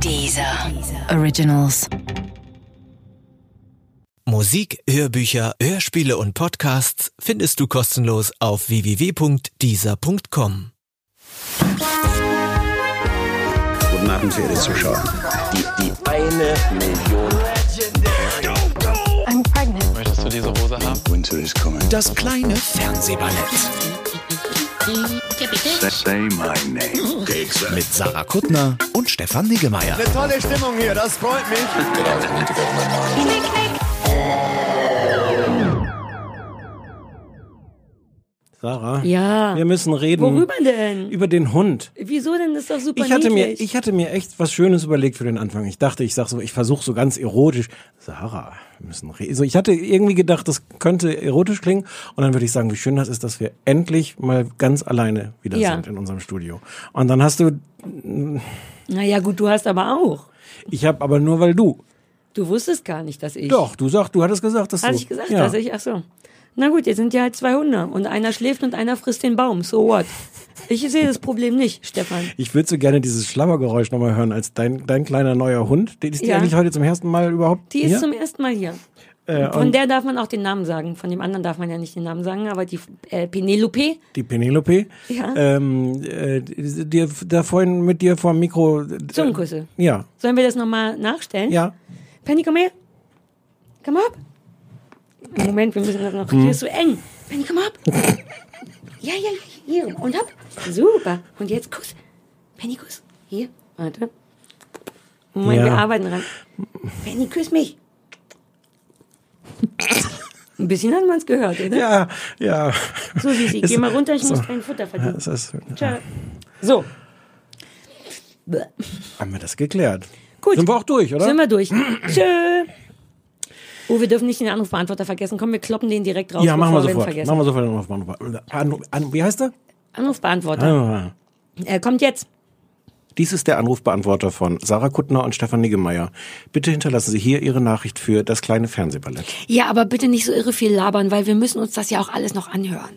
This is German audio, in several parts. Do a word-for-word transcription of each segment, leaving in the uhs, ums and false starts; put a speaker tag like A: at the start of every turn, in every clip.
A: Deezer Originals.
B: Musik, Hörbücher, Hörspiele und Podcasts findest du kostenlos auf w w w punkt deezer punkt com.
C: Guten Abend, verehrte Zuschauer.
D: Die, die eine Million.
A: I'm pregnant.
E: Möchtest du diese Hose haben?
C: Winter is coming.
B: Das kleine Fernsehballett.
C: Say my name.
B: Mit Sarah Kuttner und Stefan Niggemeier.
F: Eine tolle Stimmung hier, das freut mich.
G: Sarah,
H: Ja.
G: wir müssen reden.
H: Worüber denn?
G: Über den Hund.
H: Wieso denn? Das ist doch super
G: Ich hatte, mir,
H: niedlich.
G: ich hatte mir echt was Schönes überlegt für den Anfang. Ich dachte, ich sag so, ich versuche so ganz erotisch. Sarah, wir müssen reden. So, ich hatte irgendwie gedacht, das könnte erotisch klingen. Und dann würde ich sagen, wie schön das ist, dass wir endlich mal ganz alleine wieder
H: Ja.
G: sind in unserem Studio. Und dann hast du,
H: Naja gut, du hast aber auch.
G: ich habe aber nur, weil du.
H: Du wusstest gar nicht, dass ich.
G: Doch, du sagst, du hattest gesagt, dass
H: Hatte
G: du.
H: ich gesagt,
G: ja.
H: dass ich, ach so. Na gut, jetzt sind ja halt zwei Hunde und einer schläft und einer frisst den Baum. So what? Ich sehe das Problem nicht, Stefan.
G: Ich würde so gerne dieses Schlabbergeräusch nochmal hören, als dein, dein kleiner neuer Hund. Die- Ist die
H: Ja.
G: eigentlich heute zum ersten Mal überhaupt
H: Die ist
G: hier?
H: zum ersten Mal hier.
G: Äh,
H: Von
G: und
H: der darf man auch den Namen sagen. Von dem anderen darf man ja nicht den Namen sagen, aber die äh, Penelope.
G: die Penelope.
H: Ja.
G: Ähm, äh, die, die, da vorhin mit dir vor dem Mikro. Äh,
H: Zungenküsse.
G: Ja.
H: Sollen wir das nochmal nachstellen?
G: Ja.
H: Penny, komm her. Komm ab. Moment, wir müssen das noch. Hier ist so eng. Penny, komm ab. Ja, ja, hier. Und ab. Super. Und jetzt Kuss. Penny, Kuss. Hier. Warte. Moment,
G: Ja.
H: wir arbeiten dran. Penny, küss mich. Ein bisschen hat man es gehört, oder?
G: Ja, ja.
H: So, Sisi,
G: Ist-
H: geh mal runter, ich
G: so.
H: muss dein Futter
G: Ja,
H: verdienen.
G: das ist,
H: Ciao. So. Bäh.
G: haben wir das geklärt.
H: Gut.
G: Sind wir auch durch, oder?
H: Sind wir durch. Tschö. Oh, wir dürfen nicht den Anrufbeantworter vergessen. Komm, wir kloppen den direkt raus,
G: ja, machen wir
H: bevor ihn
G: sofort.
H: vergessen.
G: Machen wir sofort den Anrufbeantworter. An, an, wie heißt der?
H: Anrufbeantworter.
G: Ah.
H: Er kommt jetzt.
G: Dies ist der Anrufbeantworter von Sarah Kuttner und Stefan Niggemeier. Bitte hinterlassen Sie hier Ihre Nachricht für das kleine Fernsehballett.
H: Ja, aber bitte nicht so irre viel labern, weil wir müssen uns das ja auch alles noch anhören.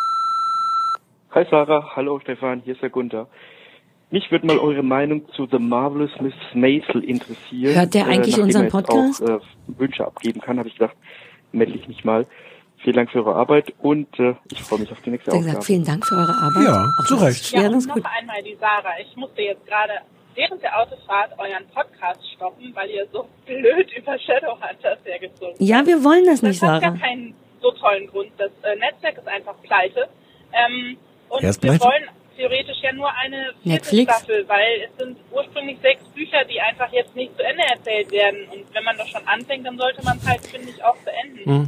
I: Hi Sarah, hallo Stefan, hier ist der Gunther. Mich würde mal eure Meinung zu The Marvelous Miss Maisel interessieren.
H: Hört der eigentlich
I: nachdem
H: unseren
I: er jetzt
H: Podcast?
I: Auch, äh, Wünsche abgeben kann, habe ich gedacht, melde ich mich mal. Vielen Dank für eure Arbeit und äh, ich freue mich auf die nächste
H: Er hat
I: Aufgabe.
H: gesagt, vielen Dank für eure Arbeit.
G: Ja,
H: Ach,
G: zu
H: das
G: Recht.
H: ist
J: Ja,
H: Ja,
J: und
H: das ist
J: noch
H: gut.
J: einmal die Sarah. Ich musste jetzt gerade während der Autofahrt euren Podcast stoppen, weil ihr so blöd über Shadowhunters hergezogen habt.
H: Ja, wir wollen das nicht,
J: Das hat ja
H: Sarah.
J: keinen so tollen Grund. Das äh, Netzwerk ist einfach pleite. Ähm, und
G: Wer ist
J: wir
G: pleite?
J: wollen theoretisch ja nur eine vierte
H: Netflix?
J: Staffel, weil es sind ursprünglich sechs Bücher, die einfach jetzt nicht zu Ende erzählt werden. Und wenn man doch schon anfängt, dann sollte man es halt, finde ich, auch beenden.
G: Mhm.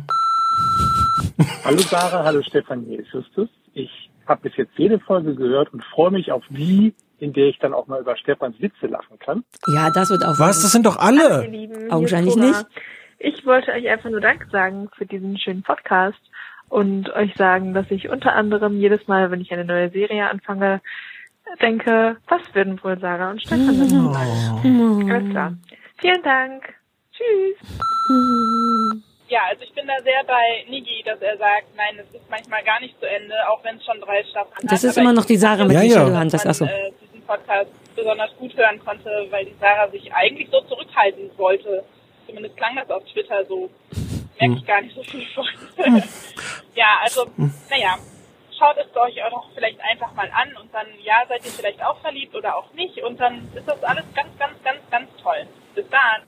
K: Hallo Sarah, hallo Stefan, hier ist Justus. Ich habe bis jetzt jede Folge gehört und freue mich auf die, in der ich dann auch mal über Stefans Witze lachen kann.
H: Ja, das wird auch.
G: Was? Das sind doch alle.
L: Ihr Lieben,
H: Augenscheinlich
L: hier ist Cora.
H: nicht.
L: Ich wollte euch einfach nur Dank sagen für diesen schönen Podcast und euch sagen, dass ich unter anderem jedes Mal, wenn ich eine neue Serie anfange, denke, was würden wohl Sarah und Stefan dazu sagen? Alles klar. Vielen Dank. Tschüss.
J: Ja, also ich bin da sehr bei Nigi, dass er sagt, nein, es ist manchmal gar nicht zu Ende, auch wenn es schon drei Staffeln hat.
H: Das ist
J: Aber
H: immer
J: ich
H: noch die Sarah mit
G: Ja,
H: den
G: ja.
H: Shadowhunters.
J: man
H: Achso.
J: äh, diesen Podcast besonders gut hören konnte, weil die Sarah sich eigentlich so zurückhalten wollte. Zumindest klang das auf Twitter so. Merke ich gar nicht so viel von. Ja, also, naja, schaut es euch auch noch vielleicht einfach mal an und dann, ja, seid ihr vielleicht auch verliebt oder auch nicht und dann ist das alles ganz, ganz, ganz, ganz toll. Bis dann.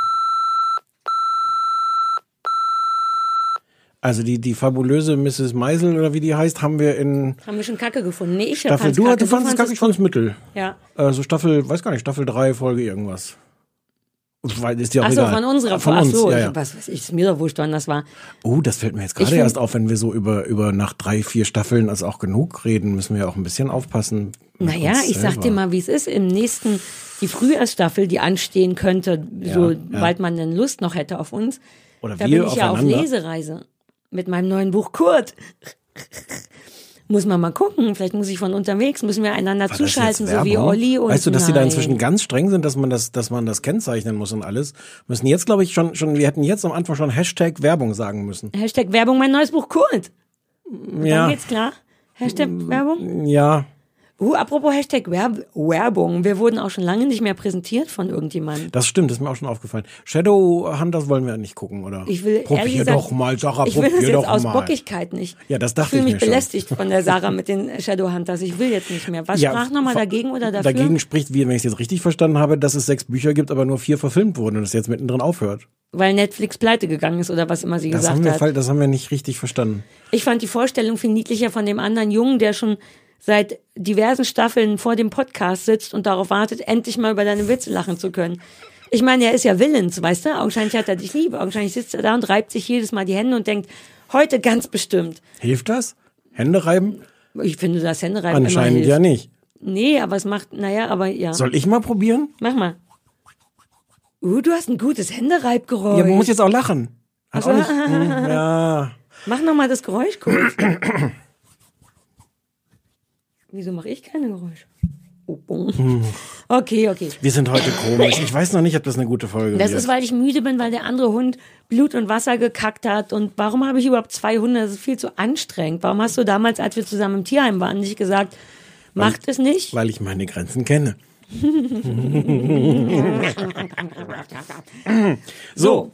G: Also die, die fabulöse Misses Meisel oder wie die heißt, haben wir in
H: Haben wir schon Kacke gefunden? Nee, ich
G: Staffel.
H: fand's
G: Du,
H: Kacke.
G: du fandest es kacke, ich fand's mittel.
H: Ja.
G: Also Staffel, weiß gar nicht, Staffel drei, Folge irgendwas. Weil ist ja auch
H: Achso,
G: egal.
H: von unserer.
G: Von
H: Ach
G: uns,
H: so,
G: ja, ja.
H: was weiß ich, ist mir doch wurscht, wann das war.
G: Oh, das fällt mir jetzt
H: Ich
G: gerade
H: find-
G: erst auf, wenn wir so über, über nach drei, vier Staffeln als auch genug reden, müssen wir auch ein bisschen aufpassen. mit
H: Naja,
G: uns
H: ich sag
G: selber.
H: dir mal, wie es ist. Im nächsten, die Frühjahrsstaffel, die anstehen könnte, so
G: ja.
H: bald man denn Lust noch hätte auf uns.
G: Oder
H: Da
G: wir
H: bin ich ja auf
G: aufeinander.
H: Lesereise mit meinem neuen Buch Kurt. Muss man mal gucken. Vielleicht muss ich von unterwegs, müssen wir einander
G: War das
H: zuschalten,
G: jetzt
H: so wie
G: Werbung?
H: Olli und
G: Weißt du, dass die da
H: Nein.
G: inzwischen ganz streng sind, dass man das, dass man das kennzeichnen muss und alles? Müssen jetzt, glaube ich, schon, schon, wir hätten jetzt am Anfang schon Hashtag Werbung sagen müssen.
H: Hashtag Werbung, mein neues Buch Kurt. Und
G: Ja.
H: Dann geht's klar. Hashtag Werbung.
G: Ja.
H: Uh, apropos Hashtag Werb- Werbung. Wir wurden auch schon lange nicht mehr präsentiert von irgendjemandem.
G: Das stimmt, das ist mir auch schon aufgefallen. Shadowhunters wollen wir nicht gucken, oder?
H: Ich will
G: probier
H: ehrlich gesagt,
G: doch mal, Sarah,
H: ich will das
G: probier
H: jetzt
G: doch
H: aus
G: mal.
H: Bockigkeit nicht.
G: Ja, das dachte
H: ich fühle
G: ich
H: mich
G: mir schon.
H: belästigt von der Sarah mit den Shadowhunters. Ich will jetzt nicht mehr. Was
G: Ja,
H: sprach nochmal
G: fa-
H: dagegen oder dafür?
G: Dagegen spricht, wie, wenn ich es jetzt richtig verstanden habe, dass es sechs Bücher gibt, aber nur vier verfilmt wurden und es jetzt mittendrin aufhört.
H: Weil Netflix pleite gegangen ist oder was immer sie
G: Das
H: gesagt
G: haben, wir,
H: hat.
G: fall- das haben wir nicht richtig verstanden.
H: Ich fand die Vorstellung viel niedlicher von dem anderen Jungen, der schon seit diversen Staffeln vor dem Podcast sitzt und darauf wartet, endlich mal über deine Witze lachen zu können. Ich meine, er ist ja willens, weißt du? Augenscheinlich hat er dich lieb. Augenscheinlich sitzt er da und reibt sich jedes Mal die Hände und denkt, heute ganz bestimmt.
G: Hilft das? Hände reiben?
H: Ich finde, das Händereiben immer
G: Anscheinend
H: hilft.
G: ja nicht.
H: Nee, aber es macht, naja, aber ja.
G: Soll ich mal probieren?
H: Mach mal. Uh, du hast ein gutes Händereibgeräusch.
G: Ja, man muss jetzt auch lachen. Hat
H: Ach so.
G: auch nicht, hm, ja.
H: Mach noch mal das Geräusch kurz. Wieso mache ich keine Geräusche? Oh, boom.
G: Hm.
H: Okay, okay.
G: Wir sind heute komisch. Ich weiß noch nicht, ob das eine gute Folge
H: Das
G: wird.
H: ist, weil ich müde bin, weil der andere Hund Blut und Wasser gekackt hat. Und warum habe ich überhaupt zwei Hunde? Das ist viel zu anstrengend. Warum hast du damals, als wir zusammen im Tierheim waren, nicht gesagt, macht es nicht?
G: Weil ich meine Grenzen kenne. So.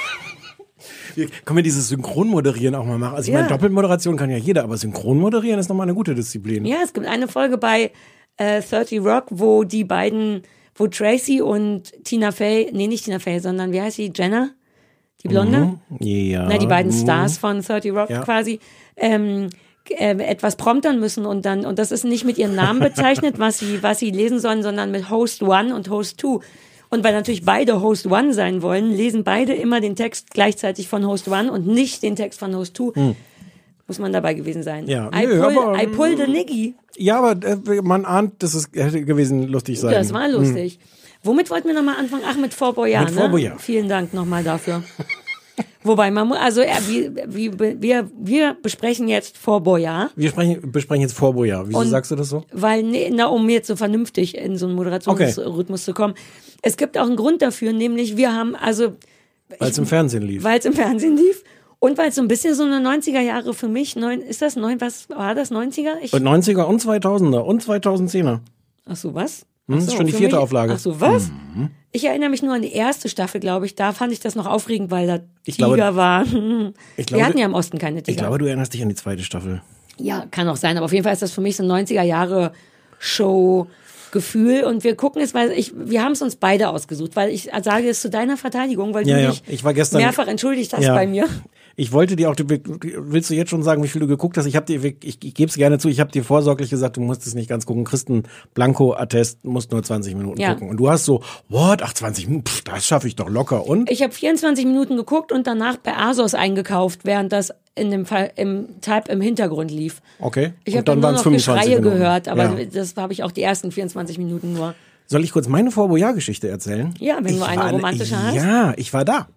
G: Können wir dieses Synchronmoderieren auch mal machen? Also ich
H: Ja.
G: meine, Doppelmoderation kann ja jeder, aber Synchronmoderieren ist nochmal eine gute Disziplin.
H: Ja, es gibt eine Folge bei äh, dreißig Rock, wo die beiden, wo Tracy und Tina Fey, nee, nicht Tina Fey, sondern wie heißt sie? Jenna? Die Blonde?
G: Mhm. Ja.
H: Na, die beiden
G: Mhm.
H: Stars von dreißig Rock
G: Ja.
H: quasi, ähm, äh, etwas promptern müssen und dann, und das ist nicht mit ihren Namen bezeichnet, was sie, was sie lesen sollen, sondern mit Host One und Host Two. Und weil natürlich beide Host One sein wollen, lesen beide immer den Text gleichzeitig von Host One und nicht den Text von Host Two.
G: Hm.
H: Muss man dabei gewesen sein.
G: Ja.
H: I,
G: Nö,
H: pull,
G: aber-
H: I pull the Niggy.
G: Ja, aber äh, man ahnt, dass es hätte gewesen lustig sein.
H: Das war lustig. Womit wollten wir nochmal anfangen? Ach, mit Fort Boyard,
G: Mit
H: ne?
G: Fort Boyard.
H: Vielen Dank nochmal dafür. Wobei, man muss, also, äh, wie, wie, wir, wir besprechen jetzt Fort Boyard.
G: Wir sprechen, besprechen jetzt Fort Boyard. Wieso
H: Und-
G: sagst du das so?
H: Weil, nee, na, um jetzt so vernünftig in so einen Moderationsrhythmus zu kommen. Es gibt auch einen Grund dafür, nämlich wir haben, also,
G: Weil es im Fernsehen lief.
H: weil es im Fernsehen lief und weil es so ein bisschen so eine neunziger Jahre für mich, neun, ist das neun, was war das, neunziger? Ich,
G: Und neunziger und zweitausender und zweitausendzehner.
H: ach so, was?
G: Hm,
H: Ach
G: das
H: so,
G: ist schon die
H: für
G: vierte
H: mich-
G: Auflage.
H: Ach so, was?
G: Mhm.
H: Ich erinnere mich nur an die erste Staffel, glaube ich. Da fand ich das noch aufregend, weil da
G: Ich
H: Tiger
G: glaube-
H: war.
G: Ich glaube,
H: Wir hatten ja im Osten keine Tiger.
G: Ich glaube, du erinnerst dich an die zweite Staffel.
H: Ja, kann auch sein, aber auf jeden Fall ist das für mich so ein neunziger Jahre Show Gefühl und wir gucken es, weil ich, wir haben es uns beide ausgesucht, weil ich sage es zu deiner Verteidigung, weil
G: Ja,
H: du
G: ja.
H: dich
G: Ich war gestern-
H: mehrfach entschuldigt hast
G: Ja.
H: bei mir.
G: Ich wollte dir auch, du, willst du jetzt schon sagen, wie viel du geguckt hast? Ich habe dir, ich, ich gebe es gerne zu, ich habe dir vorsorglich gesagt, du musst es nicht ganz gucken. Christen Blanco-Attest, musst nur zwanzig Minuten
H: Ja.
G: gucken. Und du hast so, what, ach zwanzig Minuten, pff, das schaffe ich doch locker. Und?
H: Ich habe vierundzwanzig Minuten geguckt und danach bei ASOS eingekauft, während das in dem Fall im Type im Hintergrund lief.
G: Okay.
H: Ich
G: Und
H: habe dann nur
G: waren's
H: noch Geschreie
G: Minuten.
H: gehört, aber
G: Ja.
H: das habe ich auch die ersten vierundzwanzig Minuten nur.
G: Soll ich kurz meine Fort Boyard-Geschichte erzählen?
H: Ja, wenn
G: Ich
H: du eine
G: war-
H: romantische hast.
G: Ja, ich war da.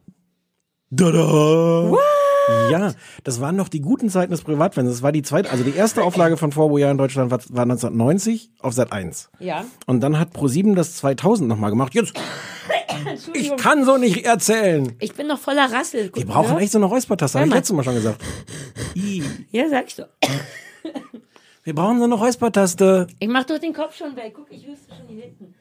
G: Da-da. Ja, das waren noch die guten Zeiten des Privatfernsehens. Das war die zweite, also die erste Auflage von Fort Boyard in Deutschland war, war neunzehnhundert auf Sat eins.
H: Ja.
G: Und dann hat ProSieben das zweitausend nochmal gemacht. Jetzt, ich kann so nicht erzählen.
H: Ich bin noch voller Rassel.
G: Wir brauchen echt so eine Räuspertaste, habe
H: Hör
G: ich
H: mal.
G: letztes Mal schon gesagt. I.
H: Ja, sag ich doch.
G: Wir brauchen so eine Räuspertaste.
H: Ich mach doch den Kopf schon weg. Guck, ich wüsste schon hier hinten.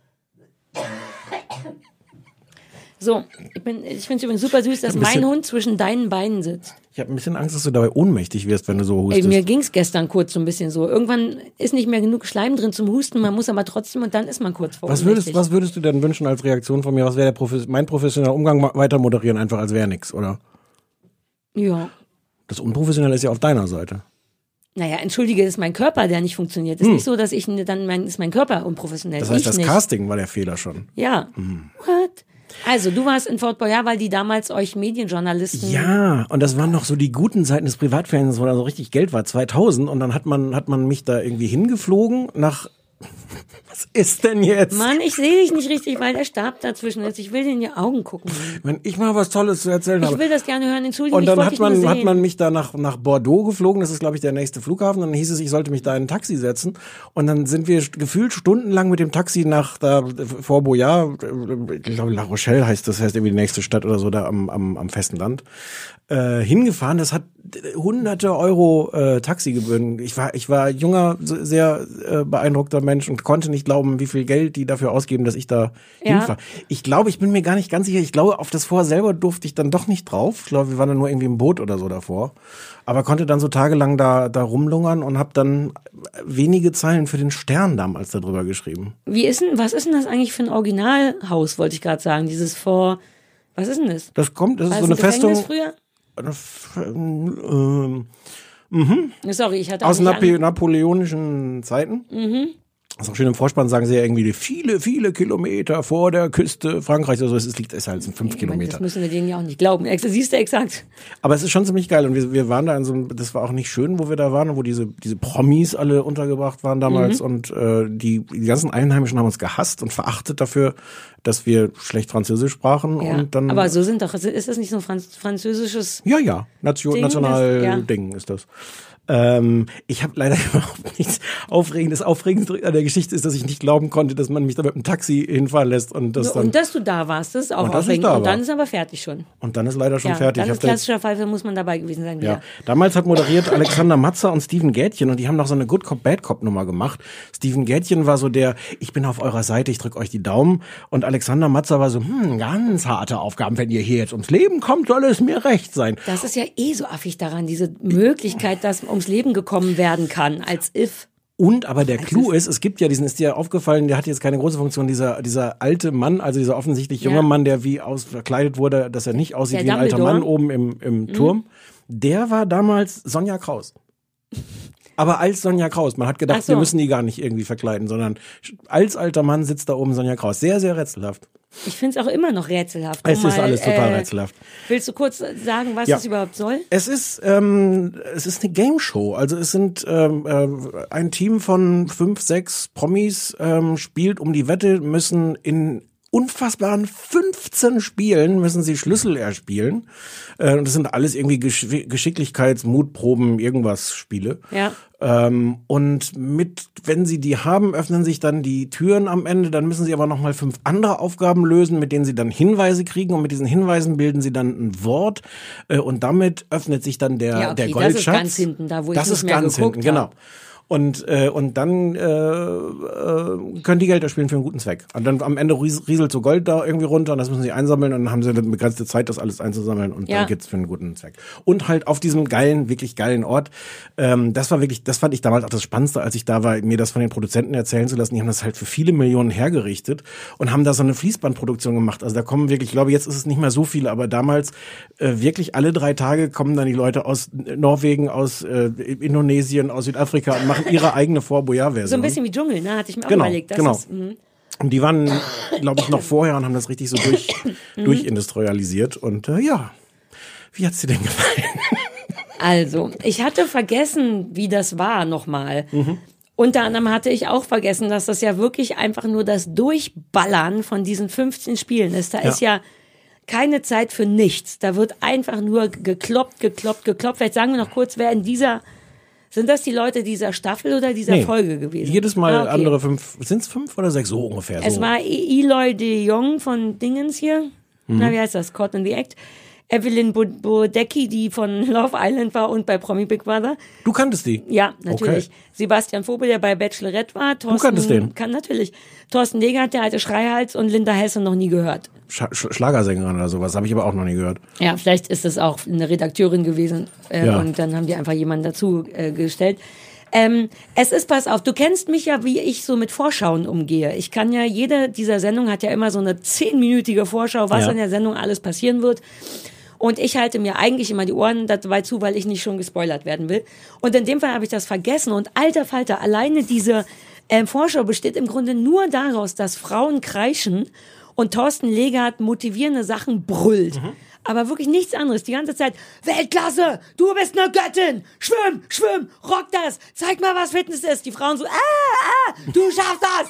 H: So, ich, bin- ich finde es übrigens super süß, dass
G: Ein
H: mein
G: bisschen-
H: Hund zwischen deinen Beinen sitzt.
G: Ich habe ein bisschen Angst, dass du dabei ohnmächtig wirst, wenn du so
H: Ey,
G: hustest.
H: mir ging's gestern kurz so ein bisschen so. Irgendwann ist nicht mehr genug Schleim drin zum Husten, man muss aber trotzdem und dann ist man kurz vor
G: Was
H: ohnmächtig.
G: würdest, was würdest du denn wünschen als Reaktion von mir? Was wäre der Profes- mein professioneller Umgang? Ma- Weiter moderieren, einfach als wäre nix, oder?
H: Ja.
G: Das Unprofessionelle ist ja auf deiner Seite.
H: Naja, entschuldige, das ist mein Körper, der nicht funktioniert. Es ist
G: Hm.
H: nicht so, dass ich ne- dann mein, ist mein Körper unprofessionell.
G: Das heißt,
H: ich
G: das
H: nicht.
G: Casting war der Fehler schon.
H: Ja.
G: Hm.
H: What? Also, du warst in Fort Boyard, weil die damals euch Medienjournalisten.
G: Ja, und das waren noch so die guten Zeiten des Privatfernsehens, wo da so richtig Geld war, zweitausend. Und dann hat man, hat man mich da irgendwie hingeflogen nach, Was ist denn jetzt?
H: Mann, ich sehe dich nicht richtig, weil der Stab dazwischen ist. Ich will dir in die Augen gucken.
G: Wenn ich mal was Tolles zu erzählen
H: Ich
G: habe.
H: will das gerne hören. Entschuldigung,
G: Und dann
H: ich
G: hat
H: wollte dich nur
G: man, hat
H: sehen.
G: man mich da nach, nach Bordeaux geflogen. Das ist, glaube ich, der nächste Flughafen. Und dann hieß es, ich sollte mich da in ein Taxi setzen. Und dann sind wir gefühlt stundenlang mit dem Taxi nach da vor Boyard, ich glaube La Rochelle heißt das, heißt irgendwie die nächste Stadt oder so, da am, am, am festen Land, äh, hingefahren. Das hat hunderte Euro äh, Taxigebühren. Ich war, ich war junger, sehr äh, beeindruckter Mensch und konnte nicht glauben, wie viel Geld die dafür ausgeben, dass ich da
H: Ja.
G: hinfahre. Ich glaube, ich bin mir gar nicht ganz sicher. Ich glaube, auf das Vorher selber durfte ich dann doch nicht drauf. Ich glaube, wir waren dann nur irgendwie im Boot oder so davor. Aber konnte dann so tagelang da, da rumlungern und habe dann wenige Zeilen für den Stern damals darüber geschrieben.
H: Wie ist denn, was ist denn das eigentlich für ein Originalhaus, wollte ich gerade sagen? Dieses vor, was ist denn das?
G: Das kommt, das ist
H: War
G: so
H: das
G: eine
H: ein Gefängnis
G: Festung.
H: früher?
G: Eine F- ähm, mhm.
H: Sorry, ich hatte auch
G: Aus
H: nicht
G: nape
H: an- Mhm.
G: napoleonischen Zeiten. Also schön im Vorspann sagen sie ja irgendwie viele, viele Kilometer vor der Küste Frankreichs. Also es ist, liegt es halt in fünf
H: Das
G: Kilometer.
H: müssen wir denen ja auch nicht glauben. Ex- Siehst du exakt.
G: Aber es ist schon ziemlich geil und wir, wir waren da in so einem, das war auch nicht schön, wo wir da waren, wo diese diese Promis alle untergebracht waren damals
H: Mhm.
G: und äh, die die ganzen Einheimischen haben uns gehasst und verachtet dafür, dass wir schlecht Französisch sprachen
H: Ja.
G: und dann.
H: Aber so sind doch, ist das nicht so ein Franz französisches?
G: Ja, ja, Nation,
H: Ding,
G: national
H: das- ja.
G: Ding ist das. Ähm, ich habe leider überhaupt nichts Aufregendes. Aufregendste an der Geschichte ist, dass ich nicht glauben konnte, dass man mich da mit einem Taxi hinfahren lässt und das
H: So,
G: dann
H: und dass du da warst, das ist auch
G: Und dass ich
H: aufregend.
G: da
H: Und dann
G: war.
H: ist aber fertig schon.
G: und dann ist leider schon
H: Ja,
G: fertig.
H: dann
G: Ich
H: ist
G: hab da jetzt-
H: klassischer Fall, da muss man dabei gewesen sein.
G: Ja,
H: Wieder.
G: damals hat moderiert Alexander Matzer und Steven Gätchen und die haben noch so eine Good Cop, Bad Cop Nummer gemacht. Steven Gätchen war so der, ich bin auf eurer Seite, ich drück euch die Daumen und Alexander Matzer war so, hm, ganz harte Aufgaben, wenn ihr hier jetzt ums Leben kommt, soll es mir recht sein.
H: Das ist ja eh so affig daran, diese Möglichkeit, dass ums Leben gekommen werden kann, als if.
G: Und aber der Clou ist, es gibt ja diesen, ist dir aufgefallen, der hat jetzt keine große Funktion, dieser dieser alte Mann, also dieser offensichtlich junge
H: Ja.
G: Mann, der wie aus verkleidet wurde, dass er nicht aussieht
H: Der
G: wie ein alter
H: Dumbledore?
G: Mann oben im, im
H: Mhm.
G: Turm, der war damals Sonja Kraus. Aber als Sonja Kraus. Man hat gedacht,
H: Ach so.
G: wir müssen die gar nicht irgendwie verkleiden, sondern als alter Mann sitzt da oben Sonja Kraus. Sehr, sehr rätselhaft.
H: Ich finde es auch immer noch rätselhaft.
G: Es
H: Um
G: ist
H: mal,
G: alles total
H: äh,
G: rätselhaft.
H: Willst du kurz sagen, was
G: Ja.
H: das überhaupt soll?
G: Es ist ähm, es ist eine Game Show. Also es sind ähm, äh, ein Team von fünf, sechs Promis ähm, spielt um die Wette, müssen in unfassbaren fünfzehn Spielen müssen sie Schlüssel erspielen. Äh, und das sind alles irgendwie Gesch Geschicklichkeits-, Mutproben, irgendwas Spiele.
H: Ja.
G: Ähm, und mit, wenn sie die haben, öffnen sich dann die Türen am Ende. Dann müssen sie aber noch mal fünf andere Aufgaben lösen, mit denen sie dann Hinweise kriegen. Und mit diesen Hinweisen bilden sie dann ein Wort. Äh, und damit öffnet sich dann der,
H: Ja, okay,
G: der
H: das
G: Goldschatz.
H: ist ganz hinten, da wo ich
G: das
H: nicht
G: ist
H: mehr
G: ganz
H: geguckt
G: hinten, genau.
H: hab.
G: Und äh, und dann äh, äh, können die Geld erspielen für einen guten Zweck. Und dann am Ende ries- rieselt so Gold da irgendwie runter und das müssen sie einsammeln und dann haben sie eine begrenzte Zeit, das alles einzusammeln und
H: Ja.
G: dann geht's für einen guten Zweck. Und halt auf diesem geilen, wirklich geilen Ort. Ähm, das war wirklich, das fand ich damals auch das Spannendste, als ich da war, mir das von den Produzenten erzählen zu lassen. Die haben das halt für viele Millionen hergerichtet und haben da so eine Fließbandproduktion gemacht. Also da kommen wirklich, ich glaube, jetzt ist es nicht mehr so viele, aber damals äh, wirklich alle drei Tage kommen dann die Leute aus Norwegen, aus äh, Indonesien, aus Südafrika und machen ihre eigene Vorboyard-Version.
H: So ein bisschen wie Dschungel, ne? Hatte ich mir auch
G: Genau,
H: überlegt. Das
G: genau.
H: ist, mh.
G: Und die waren, glaube ich, noch vorher und haben das richtig so durch,
H: Mhm.
G: durchindustrialisiert. Und äh, ja, wie hat's dir denn gefallen?
H: Also, ich hatte vergessen, wie das war nochmal.
G: Mhm.
H: Unter anderem hatte ich auch vergessen, dass das ja wirklich einfach nur das Durchballern von diesen fünfzehn Spielen ist. Da
G: Ja.
H: ist ja keine Zeit für nichts. Da wird einfach nur gekloppt, gekloppt, gekloppt. Vielleicht sagen wir noch kurz, wer in dieser... Sind das die Leute dieser Staffel oder dieser
G: Nee,
H: Folge gewesen?
G: Jedes Mal
H: Ah, okay.
G: andere fünf, sind's fünf oder sechs? So ungefähr.
H: Es
G: so.
H: war E- Eloy de Jong von Dingens hier.
G: Mhm.
H: Na, wie heißt das? Caught in the Act. Evelyn Bo- Bodecki, die von Love Island war und bei Promi Big Brother.
G: Du kanntest die?
H: Ja, natürlich.
G: Okay.
H: Sebastian Vogel, der bei Bachelorette war. Thorsten,
G: kanntest den?
H: Kann natürlich. Thorsten Legert, der alte Schreihals und Linda Hesse noch nie gehört.
G: Sch Sch Schlagersängerin oder sowas, habe ich aber auch noch nie gehört.
H: Ja, vielleicht ist es auch eine Redakteurin gewesen äh,
G: Ja.
H: und dann haben die einfach jemanden dazu äh, gestellt. Ähm, es ist, pass auf, du kennst mich ja, wie ich so mit Vorschauen umgehe. Ich kann ja, jede dieser Sendung hat ja immer so eine zehnminütige Vorschau, was
G: Ja.
H: in der Sendung alles passieren wird. Und ich halte mir eigentlich immer die Ohren dabei zu, weil ich nicht schon gespoilert werden will. Und in dem Fall habe ich das vergessen. Und alter Falter, alleine diese ähm, Vorschau besteht im Grunde nur daraus, dass Frauen kreischen und Thorsten Legert motivierende Sachen brüllt. Aber wirklich nichts anderes. Die ganze Zeit, Weltklasse, du bist eine Göttin, schwimm, schwimm, rock das, zeig mal, was Fitness ist. Die Frauen so, ah, ah, du schaffst das,